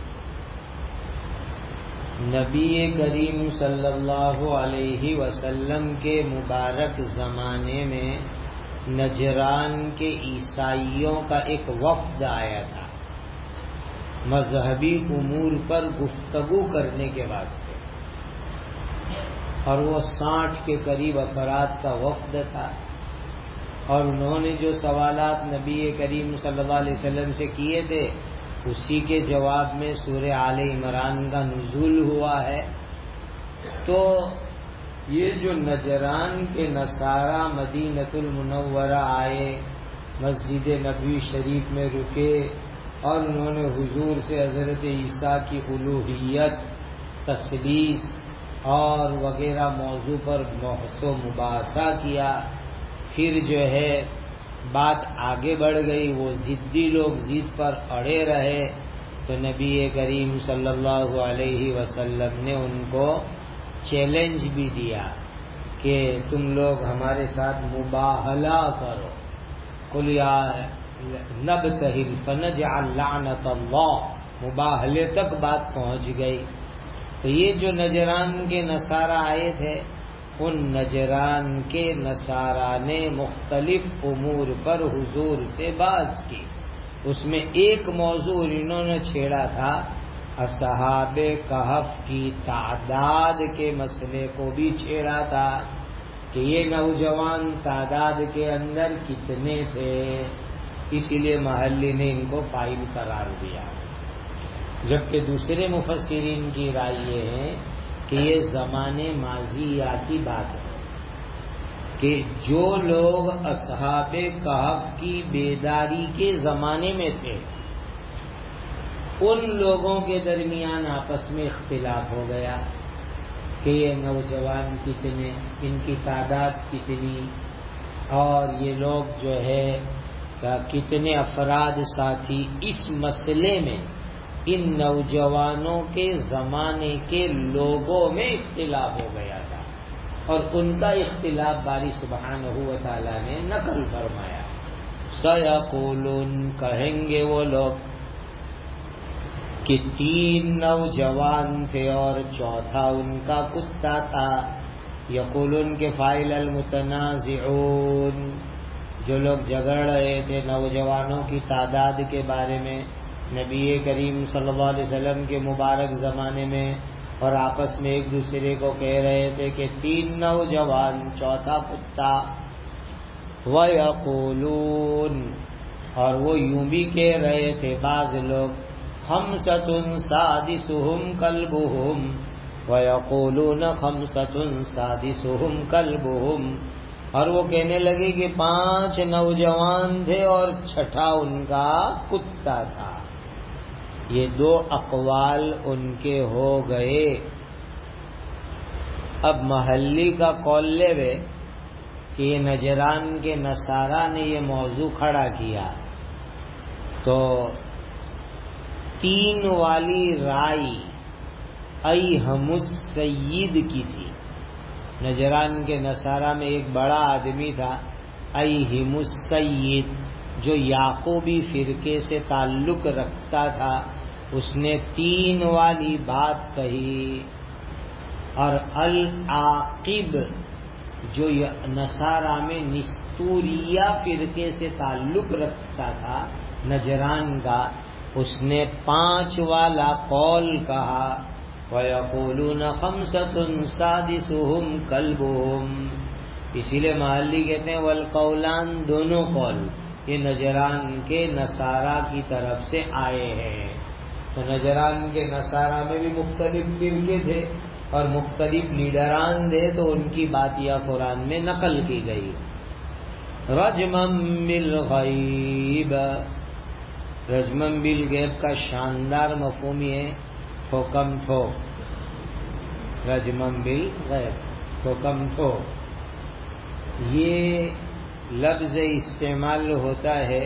نبی کریم صلی اللہ علیہ وسلم کے مبارک زمانے میں نجران کے عیسائیوں کا ایک وفد آیا تھا مذہبی امور پر گفتگو کرنے کے واسطے، اور وہ 60 کے قریب افراد کا وفد تھا، اور انہوں نے جو سوالات نبی کریم صلی اللہ علیہ وسلم سے کیے تھے اسی کے جواب میں سورہ آل عمران کا نزول ہوا ہے۔ تو یہ جو نجران کے نصارہ مدینۃ المنورہ آئے، مسجد نبوی شریف میں رکے، اور انہوں نے حضور سے حضرت عیسیٰ کی الوہیت، تثلیث اور وغیرہ موضوع پر بحث و مباحثہ کیا، پھر جو ہے بات آگے بڑھ گئی، وہ ضدی لوگ ضد پر اڑے رہے، تو نبی کریم صلی اللہ علیہ وسلم نے ان کو چیلنج بھی دیا کہ تم لوگ ہمارے ساتھ مباہلہ کرو، قل یا نبتہل فنجعل لعنت اللہ، مباہلے تک بات پہنچ گئی۔ تو یہ جو نجران کے نصارہ آئے تھے، ان نجران کے نصارہ نے مختلف امور پر حضور سے بات کی، اس میں ایک موضوع انہوں نے چھیڑا تھا اصحاب کہف کی تعداد کے مسئلے کو بھی چھیڑا تھا کہ یہ نوجوان تعداد کے اندر کتنے تھے، اسی لیے محلی نے ان کو فائل قرار دیا، جبکہ دوسرے مفسرین کی رائے یہ ہے کہ یہ زمانے ماضیہ کی بات ہے کہ جو لوگ اصحاب کہف کی بیداری کے زمانے میں تھے ان لوگوں کے درمیان آپس میں اختلاف ہو گیا کہ یہ نوجوان کتنے، ان کی تعداد کتنی، اور یہ لوگ جو ہے کتنے افراد ساتھی، اس مسئلے میں ان نوجوانوں کے زمانے کے لوگوں میں اختلاف ہو گیا تھا، اور ان کا اختلاف باری سبحانہ و تعالیٰ نے نقل فرمایا۔ سَيَقُولُونَ، کہیں گے وہ لوگ کہ 3 نوجوان تھے اور چوتھا ان کا کتا تھا۔ یقولون کے فاعل المتنازعون، جو لوگ جھگڑ رہے تھے نوجوانوں کی تعداد کے بارے میں نبی کریم صلی اللہ علیہ وسلم کے مبارک زمانے میں، اور آپس میں ایک دوسرے کو کہہ رہے تھے کہ 3 نوجوان چوتھا کتا۔ وَيَقُولُونَ، اور وہ یوں بھی کہہ رہے تھے بعض لوگ، خَمْسَةٌ سَادِسُهُمْ كَلْبُهُمْ، وَيَقُولُونَ خَمْسَةٌ سَادِسُهُمْ كَلْبُهُمْ، اور وہ کہنے لگے کہ 5 نوجوان تھے اور چھٹا ان کا کتا تھا۔ یہ 2 اقوال ان کے ہو گئے۔ اب محلی کا قول لے وے کہ یہ نجران کے نصارہ نے یہ موضوع کھڑا کیا، تو 3 والی رائے ایہم السید کی تھی۔ نجران کے نصارہ میں ایک بڑا آدمی تھا ایہم السید، جو یعقوبی فرقے سے تعلق رکھتا تھا، اس نے 3 والی بات کہی، اور العاقب جو نصارہ میں نستوریہ فرقے سے تعلق رکھتا تھا نجران کا، اس نے 5 والا قول کہا، وَيَقُولُونَ خَمْسَةٌ سَادِسُهُمْ كَلْبُهُمْ، اسی لیے محلی کہتے ہیں والقولان، دونوں قول یہ نجران کے نصارہ کی طرف سے آئے ہیں. تو نجران کے نصارہ میں بھی مختلف فرقے تھے اور مختلف لیڈران تھے، تو ان کی بات یہ قرآن میں نقل کی گئی. رجمم بالغیب، رجمم بالغیب کا شاندار مفہوم یہ ہے ٹھوکم ٹھوک. رجمم بالغیب ٹھوکم ٹھوک، یہ لفظ استعمال ہوتا ہے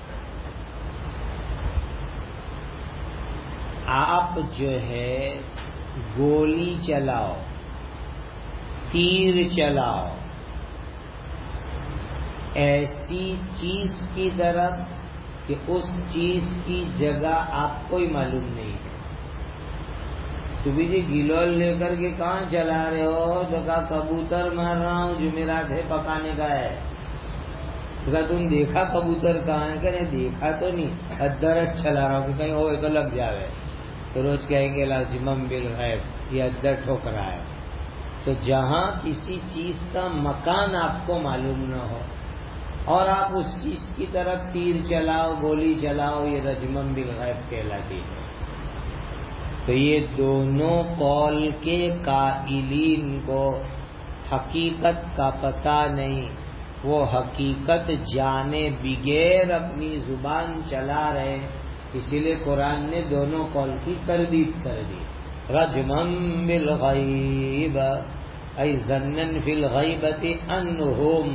آپ جو ہے گولی چلاؤ، تیر چلاؤ ایسی چیز کی طرف کہ اس چیز کی جگہ آپ کو ہی معلوم نہیں ہے. تو بھی جی گلول لے کر کے کہاں چلا رہے ہو؟ تو کہا کبوتر مار رہا ہوں، جمعرات ہے پکانے کا ہے. تو کہا تم دیکھا کبوتر کہاں ہے؟ کہ دیکھا تو نہیں، ادرت چلا رہا ہوں کہ کہیں ہوئے تو لگ جاوے. تو روز کہیں گے لازمم بالغیب، یہ ادر ٹھوک رہا ہے. تو جہاں کسی چیز کا مکان آپ کو معلوم نہ ہو اور آپ اس چیز کی طرف تیر چلاؤ، گولی چلاؤ، یہ رجمم بالغیب کہلاتی ہے. تو یہ دونوں قول کے قائلین کو حقیقت کا پتہ نہیں، وہ حقیقت جانے بغیر اپنی زبان چلا رہے، اسی لیے قرآن نے دونوں قول کی تردید کر دی. رجمم بالغیب ای ظنن فی الغیبۃ انہم،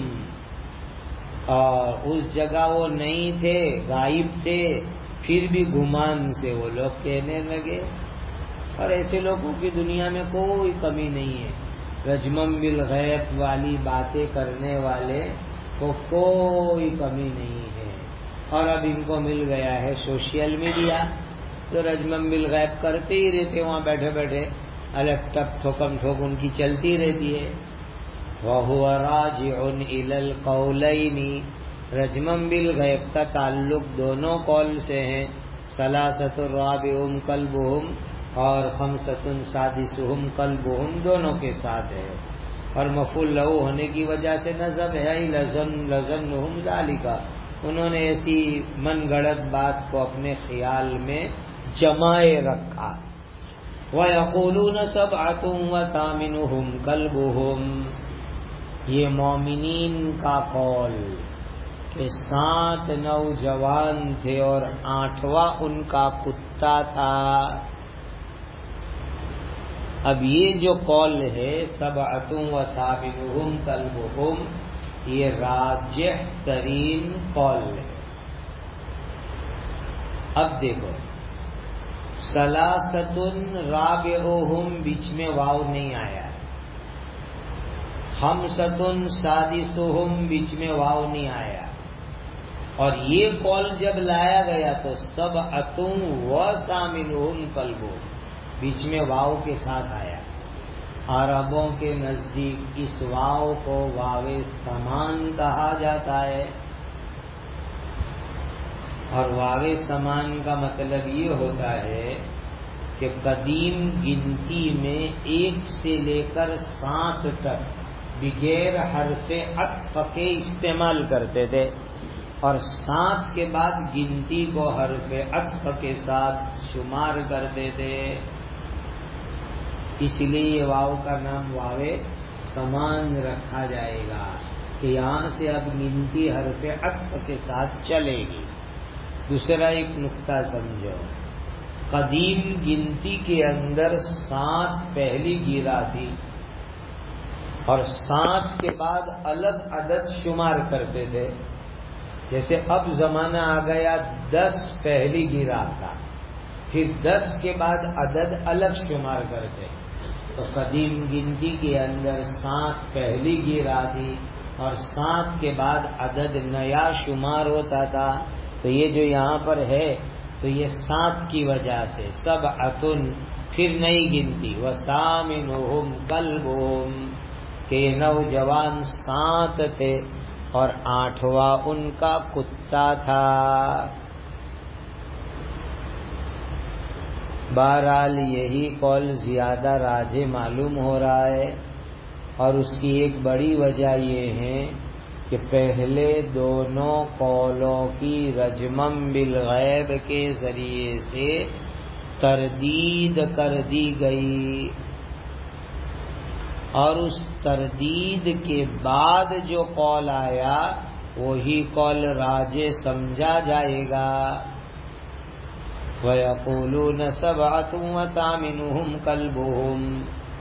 اور اس جگہ وہ نہیں تھے، غائب تھے، پھر بھی گمان سے وہ لوگ کہنے لگے. اور ایسے لوگوں کی دنیا میں کوئی کمی نہیں ہے، رجمم بالغیب والی باتیں کرنے والے کو کوئی کمی نہیں ہے. اور اب ان کو مل گیا ہے سوشل میڈیا، تو رجمم بالغیب کرتے ہی رہتے، وہاں بیٹھے بیٹھے الگ ٹپ ٹھوکم ٹھوک ان کی چلتی رہتی ہے. وَهُوَ رَاجِعٌ إِلَى الْقَوْلَيْنِ، رجمم بالغیب کا تعلق دونوں قول سے ہیں، ثلاثۃ رابعہم کلبہم اور خمسۃ سادسہم کلبہم، دونوں کے ساتھ ہے. اور مفعول لہ ہونے کی وجہ سے نصب ہے لظنہم ذالک، انہوں نے ایسی من گڑت بات کو اپنے خیال میں جمائے رکھا. وَيَقُولُونَ سَبْعَةٌ وَثَامِنُهُمْ كَلْبُهُمْ، یہ مومنین کا قول کہ 7 نوجوان تھے اور 8واں ان کا کتا تھا. اب یہ جو قول ہے سبعۃ وثامنہم کلبہم، یہ راجح ترین قول ہے. اب دیکھو ثلاثۃ رابعہم بیچ میں واو نہیں آیا، خمسۃ سادسہم بیچ میں واو نہیں آیا، اور یہ قول جب لایا گیا تو سبعۃ وثامنہم کلبہم بیچ میں واو کے ساتھ آیا. عربوں کے نزدیک اس واو کو واو سمان کہا جاتا ہے، اور واو سمان کا مطلب یہ ہوتا ہے کہ قدیم گنتی میں 1 سے لے کر 7 تک بغیر حرف عطف کے استعمال کرتے تھے، اور 7 کے بعد گنتی کو حرف عطف کے ساتھ شمار کرتے تھے. اس لیے یہ واو کا نام واو سمان رکھا جائے گا کہ یہاں سے اب گنتی حرف عطف کے ساتھ چلے گی. دوسرا ایک نقطہ سمجھو، قدیم گنتی کے اندر 7 پہلی گیرا تھی اور 7 کے بعد الگ عدد شمار کرتے تھے. جیسے اب زمانہ آ گیا 10 پہلی گیرا تھا، پھر 10 کے بعد عدد الگ شمار کرتے. تو قدیم گنتی کے اندر 7 پہلی گیرا تھی اور 7 کے بعد عدد نیا شمار ہوتا تھا. تو یہ جو یہاں پر ہے تو یہ 7 کی وجہ سے سبعۃ پھر نئی گنتی، وثامنہم کلبہم کہ یہ نوجوان 7 تھے اور 8واں ان کا کتا تھا. بہرحال یہی قول زیادہ راجح معلوم ہو رہا ہے اور اس کی ایک بڑی وجہ یہ ہے کہ پہلے دونوں قولوں کی رجمم بالغیب کے ذریعے سے تردید کر دی گئی، اور اس تردید کے بعد جو قول آیا وہی قول راجح سمجھا جائے گا۔ وَيَقُولُونَ سَبْعَةٌ وَثَامِنُهُمْ كَلْبُهُمْ،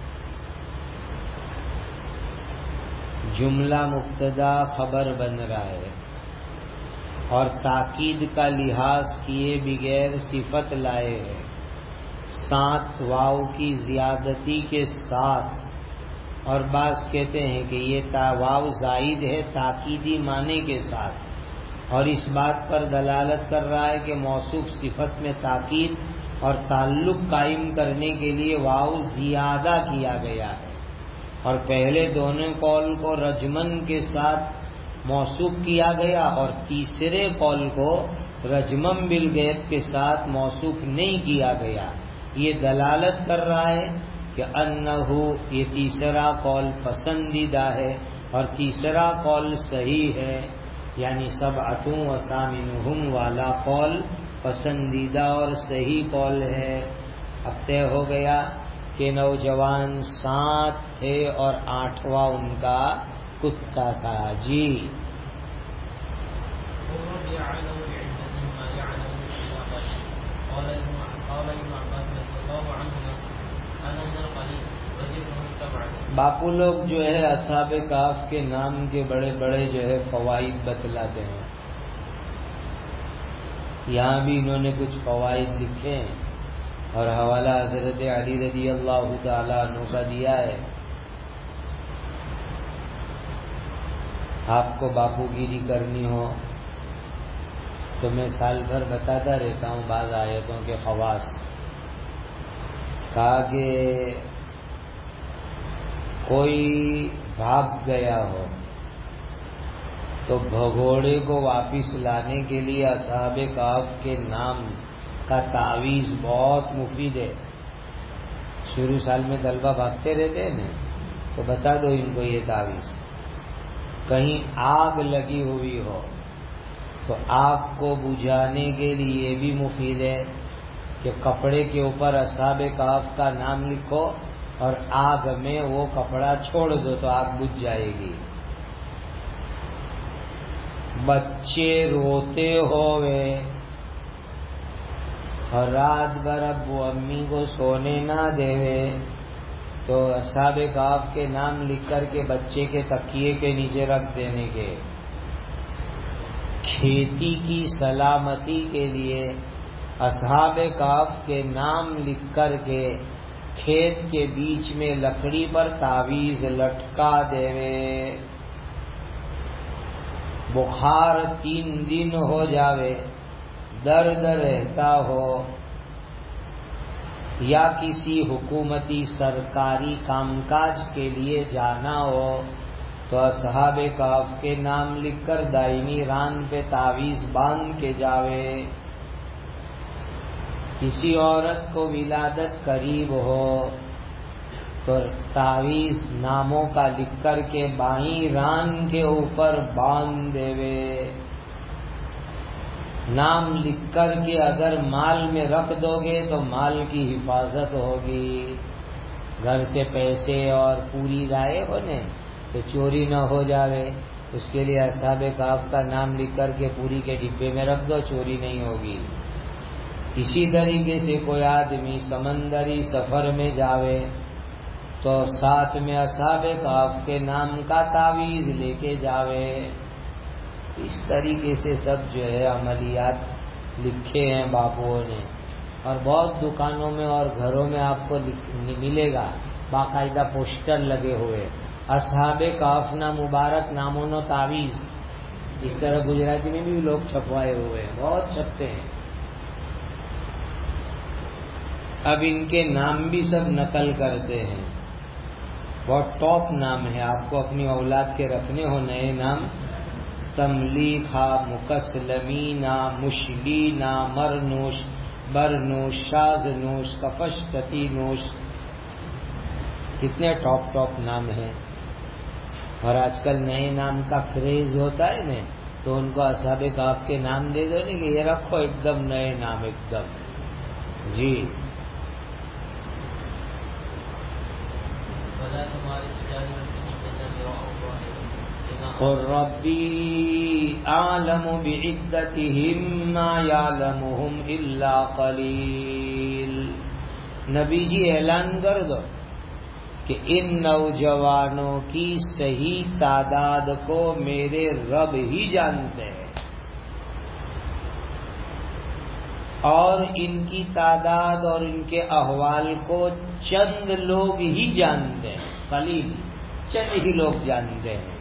جملہ مبتدا خبر بن رہا ہے اور تاکید کا لحاظ کیے بغیر صفت لائے ہیں، 7 واو کی زیادتی کے ساتھ، اور بعض کہتے ہیں کہ یہ واو زائد ہے تاکیدی معنی کے ساتھ، اور اس بات پر دلالت کر رہا ہے کہ موصوف صفت میں تاکید اور تعلق قائم کرنے کے لیے واو زیادہ کیا گیا ہے، اور پہلے دونوں قول کو رجمن کے ساتھ موصوف کیا گیا اور تیسرے قول کو رجمن بالغیب کے ساتھ موصوف نہیں کیا گیا۔ یہ دلالت کر رہا ہے کہ انہو، یہ تیسرا قول پسندیدہ ہے اور تیسرا قول صحیح ہے، یعنی 7 وثامنہم والا قول پسندیدہ اور صحیح قول ہے۔ اب طے ہو گیا کہ نوجوان 7 تھے اور 8واں ان کا کتا تھا۔ جی باپو لوگ جو ہے اصحاب کہف کے نام کے بڑے بڑے جو ہے فوائد بتلاتے ہیں، یہاں بھی انہوں نے کچھ فوائد لکھے ہیں اور حوالہ حضرت علی رضی اللہ تعالیٰ عنہ کا دیا ہے۔ آپ کو باپو گیری کرنی ہو تو میں سال بھر بتاتا رہتا ہوں بعض آیتوں کے خواص۔ کہا کہ کوئی بھاگ گیا ہو تو بھگوڑے کو واپس لانے کے لیے اصحاب کہف کے نام کا تعویذ بہت مفید ہے۔ شروع سال میں طلبہ بھاگتے رہتے ہیں نا، تو بتا دو ان کو یہ تعویذ۔ کہیں آگ لگی ہوئی ہو تو آگ کو بجھانے کے لیے بھی مفید ہے کہ کپڑے کے اوپر اصحاب کہف کا نام لکھو اور آگ میں وہ کپڑا چھوڑ دو تو آگ بجھ جائے گی۔ بچے روتے ہوئے اور رات بھر ابو امی کو سونے نہ دیوے تو اصحاب کہف کے نام لکھ کر کے بچے کے تکیے کے نیچے رکھ دینے کے۔ کھیتی کی سلامتی کے لیے اصحاب کہف کے نام لکھ کر کے کھیت کے بیچ میں لکڑی پر تعویذ لٹکا دیوے۔ بخار 3 دن ہو جاوے، درد رہتا ہو، یا کسی حکومتی سرکاری کام کاج کے لیے جانا ہو تو اصحاب کہف کے نام لکھ کر دائمی ران پہ تعویذ باندھ کے جاوے۔ کسی عورت کو ولادت قریب ہو تو تعویذ ناموں کا لکھ کر کے بائیں ران کے اوپر باندھ دیوے۔ نام لکھ کر کے اگر مال میں رکھ دو گے تو مال کی حفاظت ہوگی، گھر سے پیسے اور پوری لائے ہونے تو چوری نہ ہو جاوے، اس کے لیے اصحاب کہف کا نام لکھ کر کے پوری کے ڈبے میں رکھ دو، چوری نہیں ہوگی۔ اسی طریقے سے کوئی آدمی سمندری سفر میں جاوے تو ساتھ میں اصحاب کہف کے نام کا تعویذ لے کے جاوے۔ اس طریقے سے سب جو ہے عملیات لکھے ہیں باپوؤں نے، اور بہت دکانوں میں اور گھروں میں آپ کو ملے گا باقاعدہ پوسٹر لگے ہوئے، اصحاب کہف نا مبارک ناموں نو تعویذ۔ اس طرح گجراتی میں بھی لوگ چھپوائے ہوئے ہیں، بہت چھپتے ہیں۔ اب ان کے نام بھی سب نقل کرتے ہیں، بہت ٹاپ نام ہے۔ آپ کو اپنی اولاد کے رکھنے ہو نئے نام، تملیخا، مکسلمینا، مشلینا، مرنوش، برنوش، شازنوش، کفشتتی نوش، کتنے ٹاپ نام ہیں۔ اور آج کل نئے نام کا کریز ہوتا ہے نا، تو ان کو اصحاب کہف کے نام دے دو نا کہ یہ رکھو ایک دم نئے نام ایک دم. جی قل ربی اعلم بعدتهم ما یعلمهم الا قلیل. نبی جی اعلان کر دو کہ ان نوجوانوں کی صحیح تعداد کو میرے رب ہی جانتے ہیں، اور ان کی تعداد اور ان کے احوال کو چند لوگ ہی جانتے ہیں، قلیل چند ہی لوگ جانتے ہیں.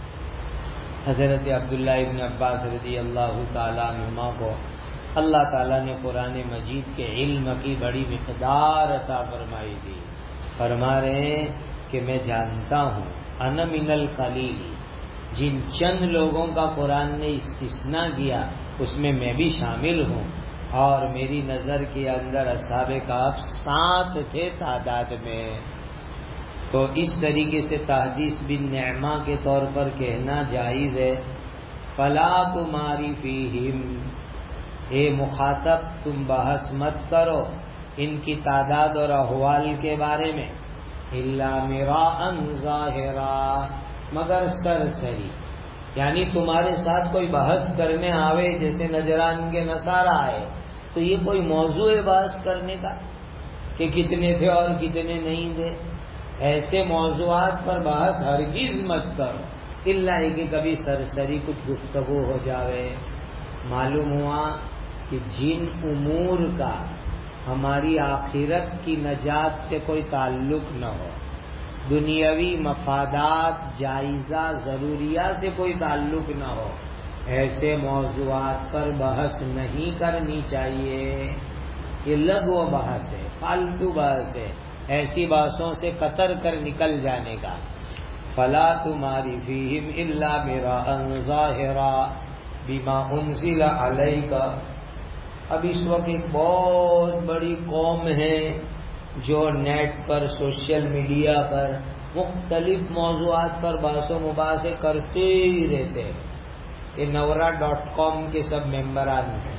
حضرت عبداللہ ابن عباس رضی اللہ تعالیٰ عنہما کو اللہ تعالیٰ نے قرآن مجید کے علم کی بڑی مقدار عطا فرمائی تھی. فرما رہے ہیں کہ میں جانتا ہوں انا من القلیل، جن چند لوگوں کا قرآن نے استثناء کیا اس میں بھی شامل ہوں، اور میری نظر کے اندر اصحاب کہف 7 تھے تعداد میں. تو اس طریقے سے تحدیث بن نعمہ کے طور پر کہنا جائز ہے. فلا تماری فیہم، اے مخاطب تم بحث مت کرو ان کی تعداد اور احوال کے بارے میں، الا مراء ظاہرا، مگر سرسری. یعنی تمہارے ساتھ کوئی بحث کرنے آوے جیسے نجران کے نصارہ آئے، تو یہ کوئی موضوع ہے بحث کرنے کا کہ کتنے تھے اور کتنے نہیں تھے. ایسے موضوعات پر بحث ہرگز مت کرو، الا کہ کبھی سرسری کچھ گفتگو ہو جاوے. معلوم ہوا کہ جن امور کا ہماری آخرت کی نجات سے کوئی تعلق نہ ہو، دنیاوی مفادات جائزہ ضروریات سے کوئی تعلق نہ ہو، ایسے موضوعات پر بحث نہیں کرنی چاہیے. یہ لغو بحث ہے، فالتو بحث ہے، ایسی بحثوں سے قطر کر نکل جانے کا. فلا تماری فیہم الا مراء ظاہرا بما انزل علیک. اب اس وقت ایک بہت بڑی قوم ہے جو نیٹ پر سوشل میڈیا پر مختلف موضوعات پر بحث و مباحثے کرتے ہی رہتے ہیں. یہ نورا.com کے سب ممبران ہیں.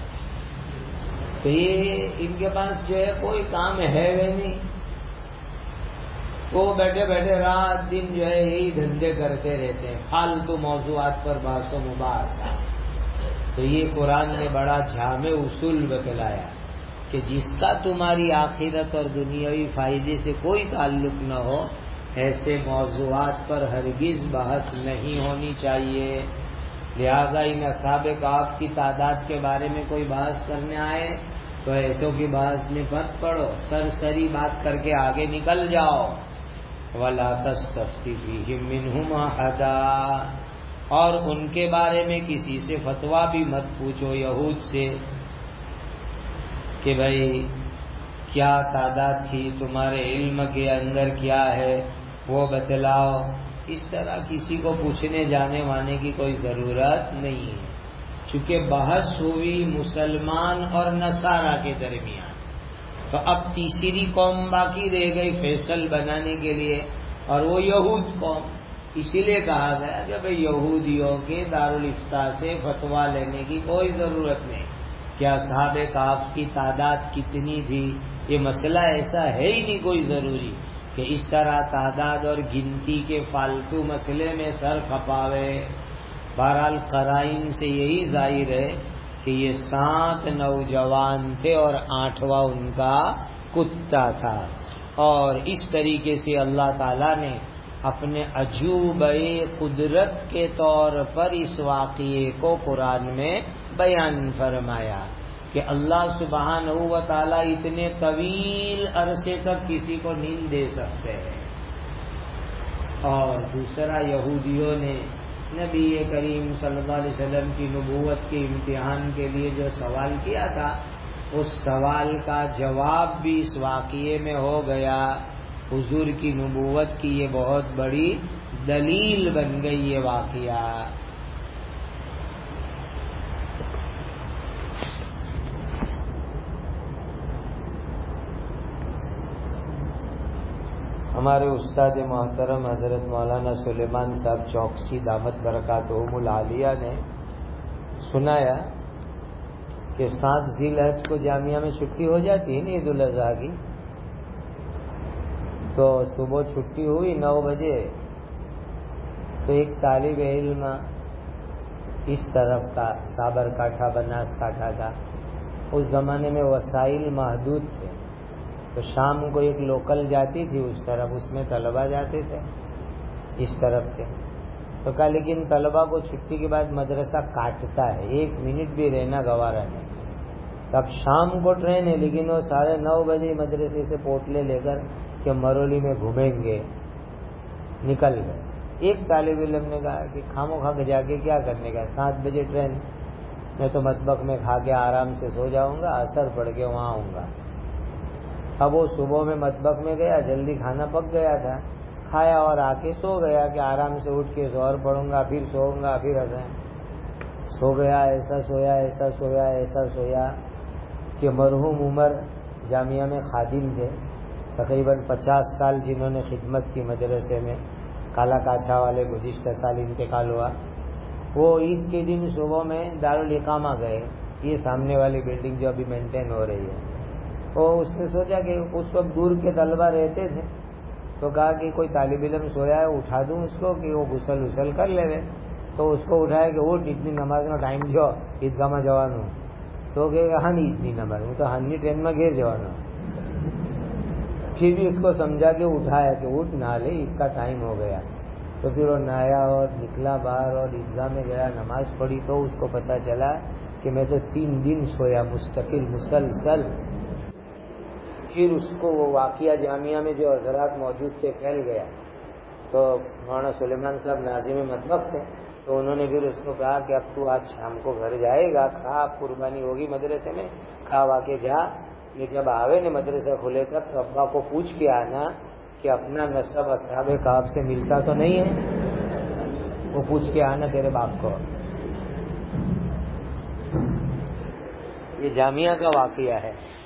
تو یہ ان کے پاس جو ہے کوئی کام ہے نہیں، وہ بیٹھے بیٹھے رات دن جو ہے یہی دھندے کرتے رہتے ہیں، فالتو موضوعات پر بحث و مباحثہ. تو یہ قرآن نے بڑا جامع اصول بتلایا کہ جس کا تمہاری آخرت اور دنیاوی فائدے سے کوئی تعلق نہ ہو، ایسے موضوعات پر ہرگز بحث نہیں ہونی چاہیے. لہذا ان اصحاب کہف کی تعداد کے بارے میں کوئی بحث کرنے آئے تو ایسوں کی بحث میں مت پڑو، سرسری بات کر کے آگے نکل جاؤ. وَلَا تَسْتَفْتِ فِيهِم مِّنْهُمْ أَحَدًا، اور ان کے بارے میں کسی سے فتویٰ بھی مت پوچھو یہود سے کہ بھائی کیا تعداد تھی، تمہارے علم کے اندر کیا ہے وہ بتلاؤ. اس طرح کسی کو پوچھنے جانے وانے کی کوئی ضرورت نہیں ہے، چونکہ بحث ہوئی مسلمان اور نصارہ کے درمیان. تو اب تیسری قوم باقی رہ گئی فیصل بنانے کے لیے، اور وہ یہود قوم. اسی لیے کہا گیا کہ بھئی یہودیوں کے دارالافتاء سے فتویٰ لینے کی کوئی ضرورت نہیں. کیا اصحاب کہف کی تعداد کتنی تھی، یہ مسئلہ ایسا ہے ہی نہیں کوئی ضروری کہ اس طرح تعداد اور گنتی کے فالتو مسئلے میں سر کھپاوے. بہرحال قرائن سے یہی ظاہر ہے کہ یہ 7 نوجوان تھے اور 8واں ان کا کتا تھا. اور اس طریقے سے اللہ تعالیٰ نے اپنے عجوبہ قدرت کے طور پر اس واقعے کو قرآن میں بیان فرمایا کہ اللہ سبحانہ و تعالیٰ اتنے طویل عرصے تک کسی کو نیند دے سکتے ہیں. اور دوسرا، یہودیوں نے نبی کریم صلی اللہ علیہ وسلم کی نبوت کے امتحان کے لیے جو سوال کیا تھا، اس سوال کا جواب بھی اس واقعے میں ہو گیا. حضور کی نبوت کی یہ بہت بڑی دلیل بن گئی یہ واقعہ. ہمارے استاد محترم حضرت مولانا سلیمان صاحب چوکسی دامت برکاتہم العالیہ نے سنایا کہ 7 ذی الحج کو جامعہ میں چھٹی ہو جاتی ہے نا عید الاضحیٰ کی. تو صبح چھٹی ہوئی 9 بجے تو ایک طالب علم اس طرف کا سابرکاٹھا بناسکاٹھا کا، اس زمانے میں وسائل محدود تھے تو شام کو ایک لوکل جاتی تھی اس طرف، اس میں طلبہ جاتے تھے اس طرف کے. تو کہا لیکن طلبہ کو چھٹی کے بعد مدرسہ کاٹتا ہے، 1 منٹ بھی رہنا گوارا نہیں. اب شام کو ٹرین ہے لیکن وہ 9:30 بجے مدرسے سے پوٹلے لے کر کہ مرولی میں گھومیں گے نکل گئے. ایک طالب علم نے کہا کہ کھامو کھا کے جا کے کیا کرنے کا، 7 بجے ٹرین، میں تو مطبخ میں کھا کے آرام سے سو جاؤں گا، اثر پڑ کے وہاں آؤں گا. اب وہ صبح میں مطبخ میں گیا، جلدی کھانا پک گیا تھا، کھایا اور آ کے سو گیا کہ آرام سے اٹھ کے ظہر پڑھوں گا، پھر سوؤں گا، پھر سو گیا. ایسا سویا کہ مرحوم عمر جامعہ میں خادم تھے، تقریباً 50 سال جنہوں نے خدمت کی مدرسے میں، کالا کاچھا والے گزشتہ سال انتقال ہوا. وہ عید کے دن صبح میں دارالاقامہ گئے، یہ سامنے والی بلڈنگ جو ابھی مینٹین ہو رہی ہے. وہ اس نے سوچا کہ اس وقت دور کے طلبہ رہتے تھے تو کہا کہ کوئی طالب علم سویا ہے اٹھا دوں اس کو کہ وہ غسل کر لے. تو اس کو اٹھایا کہ اٹھ اتنی نماز کا ٹائم جو عیدگاہ میں جوانوں تو کہ ہاں نہیں اتنی نماز ہوں تو ہنی ٹرین میں گھیر جوانوں. پھر بھی اس کو سمجھا کہ اٹھایا کہ اٹھ نہ لے عید کا ٹائم ہو گیا. تو پھر وہ نہایا اور نکلا باہر اور عیدگاہ میں گیا، نماز پڑھی تو اس کو پتہ چلا کہ میں تو 3 دن سویا مستقل مسلسل. پھر اس کو وہ واقعہ جامعہ میں جو حضرات موجود تھے پھیل گیا. تو مولانا سلیمان صاحب ناظم مطبخ تھے تو انہوں نے پھر اس کو کہا کہ اب تو آج شام کو گھر جائے گا، کھا، قربانی ہوگی مدرسے میں، کھا وا کے جا، یہ جب آوے نے مدرسہ کھلے تک تو ابا کو پوچھ کے آنا کہ اپنا نسب اصحاب کہف سے ملتا تو نہیں ہے، وہ پوچھ کے آنا تیرے باپ کو. یہ جامعہ کا واقعہ ہے.